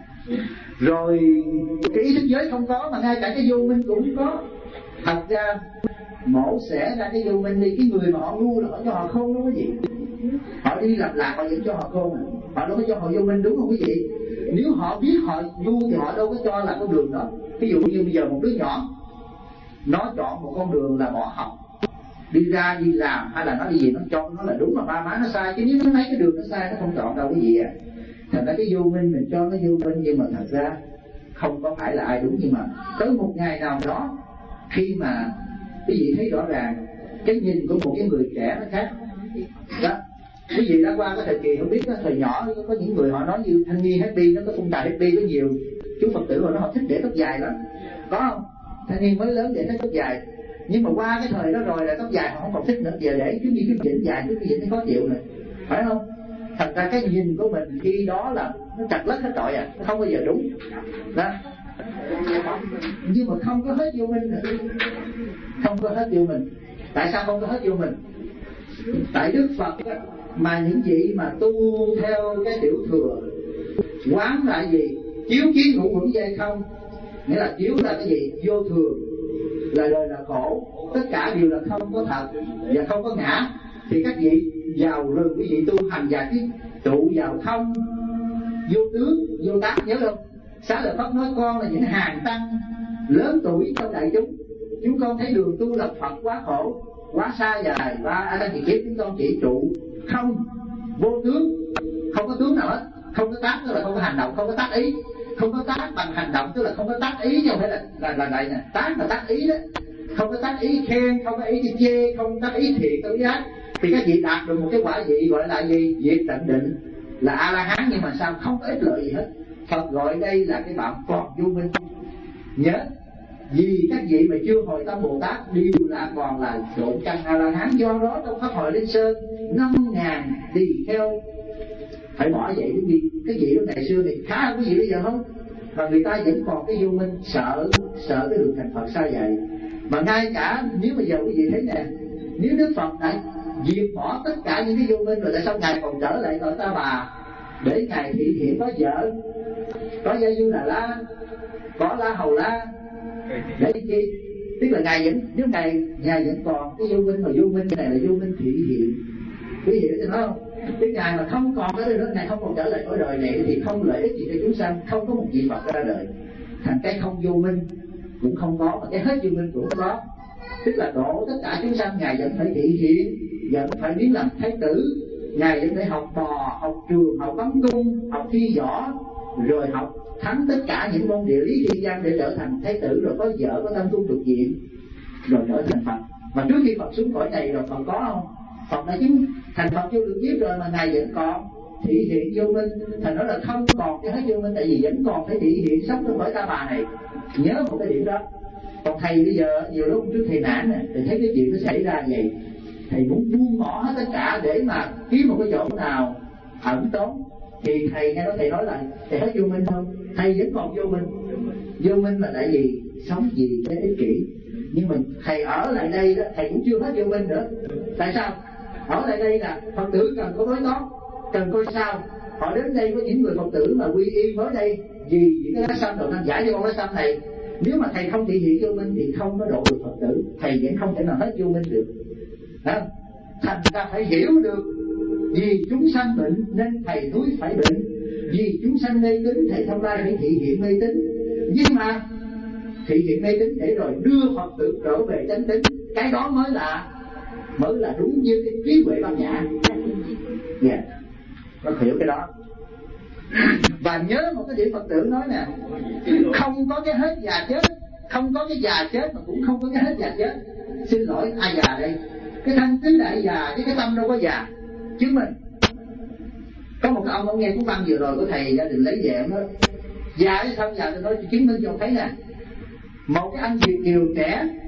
Rồi cái ý thức giới không có mà ngay cả cái vô minh cũng có. Thật ra mổ xẻ ra cái vô minh đi, cái người mà họ ngu là họ cho họ khôn đúng không quý vị? Họ đi lặp lại họ vẫn cho họ khôn, họ đâu có cho họ vô minh đúng không quý vị? Nếu họ biết họ ngu thì họ đâu có cho là con đường đó. Ví dụ như bây giờ một đứa nhỏ nó chọn một con đường là bỏ học, đi ra đi làm hay là nó đi gì nó cho nó là đúng mà ba má nó sai, chứ nếu nó thấy cái đường nó sai nó không chọn đâu quý vị à. Thành ra cái vô minh mình cho nó vô minh, nhưng mà thật ra không có phải là ai đúng. Nhưng mà tới một ngày nào đó khi mà quý vị thấy rõ ràng cái nhìn của một cái người trẻ nó khác đó. Quý vị đã qua cái thời kỳ không biết đó, thời nhỏ có những người họ nói như thanh niên happy, nó có phong trào happy có nhiều chú Phật tử rồi nó họ thích để tóc dài lắm, có không? Thanh niên mới lớn để tóc dài, nhưng mà qua cái thời đó rồi là tóc dài họ không còn thích nữa, giờ để cứ như cái vĩnh dài, cứ cái vĩnh nó khó chịu rồi, phải không? Thành ra cái nhìn của mình khi đó là nó chặt lất hết trọi à, nó không bao giờ đúng đó. Nhưng mà không có hết vô minh nữa, không có hết vô mình. Tại sao không có hết vô mình? Tại Đức Phật á, mà những vị mà tu theo cái tiểu thừa quán là gì? Chiếu kiến hữu hữu dây không, nghĩa là chiếu là cái gì? Vô thường, là đời là khổ, tất cả đều là không có thật và không có ngã. Thì các vị vào rừng, quý vị tu hành và cái trụ vào không, vô tướng, vô tác, nhớ không? Xá Lợi Phất nói con là những hàng tăng lớn tuổi trong đại chúng, chúng con thấy đường tu lập Phật quá khổ, quá xa dài, và ở đây thì kiếp chúng con chỉ trụ không, vô tướng, không có tướng nào hết. Không có tác tức là không có hành động, không có tác ý. Không có tác bằng hành động tức là không có tác ý, chứ không phải là là là này nè. Tác là tác ý đó, không có tác ý khen, không có ý đi chê, không tác ý thiện, tác ý ác, thì các vị đạt được một cái quả vị gọi là gì? Diệt tận định, là A La Hán. Nhưng mà sao không có ích lợi gì hết. Phật gọi đây là cái bạn còn vô minh. Nhớ, vì các vị mà chưa hồi tâm Bồ Tát đều là còn là độ căn A La Hán. Do đó trong Pháp Hội Linh Sơn năm ngàn tỳ kheo phải bỏ vậy đúng gì? Cái vị lúc ngày xưa thì khá hơn cái vị bây giờ không? Mà người ta vẫn còn cái vô minh, sợ sợ cái đường thành Phật sao vậy. Mà ngay cả nếu bây giờ quý vị thấy nè, nếu Đức Phật đã diệt bỏ tất cả những cái vô minh rồi, tại sao ngài còn trở lại cõi Ta Bà để ngài thị hiện có vợ, có Gia Du Đà La, có La Hầu La để chi? Tức là ngài vẫn, nếu ngài ngài vẫn còn cái vô minh, mà vô minh này là vô minh thị hiện. Quý vị hiểu không? Cái ngài mà không còn cái đó, ngài không còn trở lại cõi đời này thì không lợi ích gì cho chúng sanh, không có một vị Phật ra đời. Thành cái không vô minh cũng không có, mà cái hết vô minh cũng không có. Tức là độ tất cả chúng sanh ngài vẫn phải thị hiện, vẫn phải biến làm thái tử, ngài vẫn phải học bò, học trường, học bắn cung, học thi võ, rồi học thắng tất cả những môn địa lý thiên văn để trở thành thái tử, rồi có vợ, có tâm cung thuộc diện, rồi trở thành Phật. Mà trước khi Phật xuống cõi này rồi Phật có không? Phật đã chứng thành Phật vô lượng kiếp rồi mà ngài vẫn còn thị hiện vô minh. Thành đó là không còn cái hết vô minh, tại vì vẫn còn phải thị hiện sống trong cõi Ta Bà này. Nhớ một cái điểm đó. Còn thầy bây giờ nhiều lúc trước thầy nản nè, thầy thấy cái chuyện nó xảy ra vậy, thầy muốn buông bỏ hết tất cả để mà kiếm một cái chỗ nào ẩn tốn. Thì thầy nghe nói thầy nói là thầy hết vô minh không? Thầy vẫn còn vô minh. Vô minh là tại vì sống gì cái ích kỷ. Nhưng mà thầy ở lại đây đó, thầy cũng chưa hết vô minh nữa. Tại sao? Ở lại đây là Phật tử cần có đối tốt, cần coi sao. Họ đến đây có những người Phật tử mà quy y với đây vì những cái lá xăm đầu năm giải cho con lá xăm này. Nếu mà thầy không thị hiện vô minh thì không có độ được Phật tử, thầy vẫn không thể nào hết vô minh được. Đó. Thành ta phải hiểu được, vì chúng sanh bệnh nên thầy núi phải bệnh, vì chúng sanh mê tín thầy Thông Lai phải thị hiện mê tín. Nhưng mà thị hiện mê tín để rồi đưa Phật tử trở về chánh tín, cái đó mới là mới là đúng như cái trí huệ Bát Nhã. Yeah. Có hiểu cái đó. Và nhớ một cái điểm Phật tử nói nè, không có cái hết già chết, không có cái già chết mà cũng không có cái hết già chết. Xin lỗi, ai già đây? Cái thân tính đại già chứ cái tâm đâu có già. Chứng minh. Có một cái ông ông nghe cuốn băng vừa rồi của thầy gia đình lấy về ông nói già hay không già, tôi nói chứng minh cho ông thấy nè. Một cái anh Việt kiều trẻ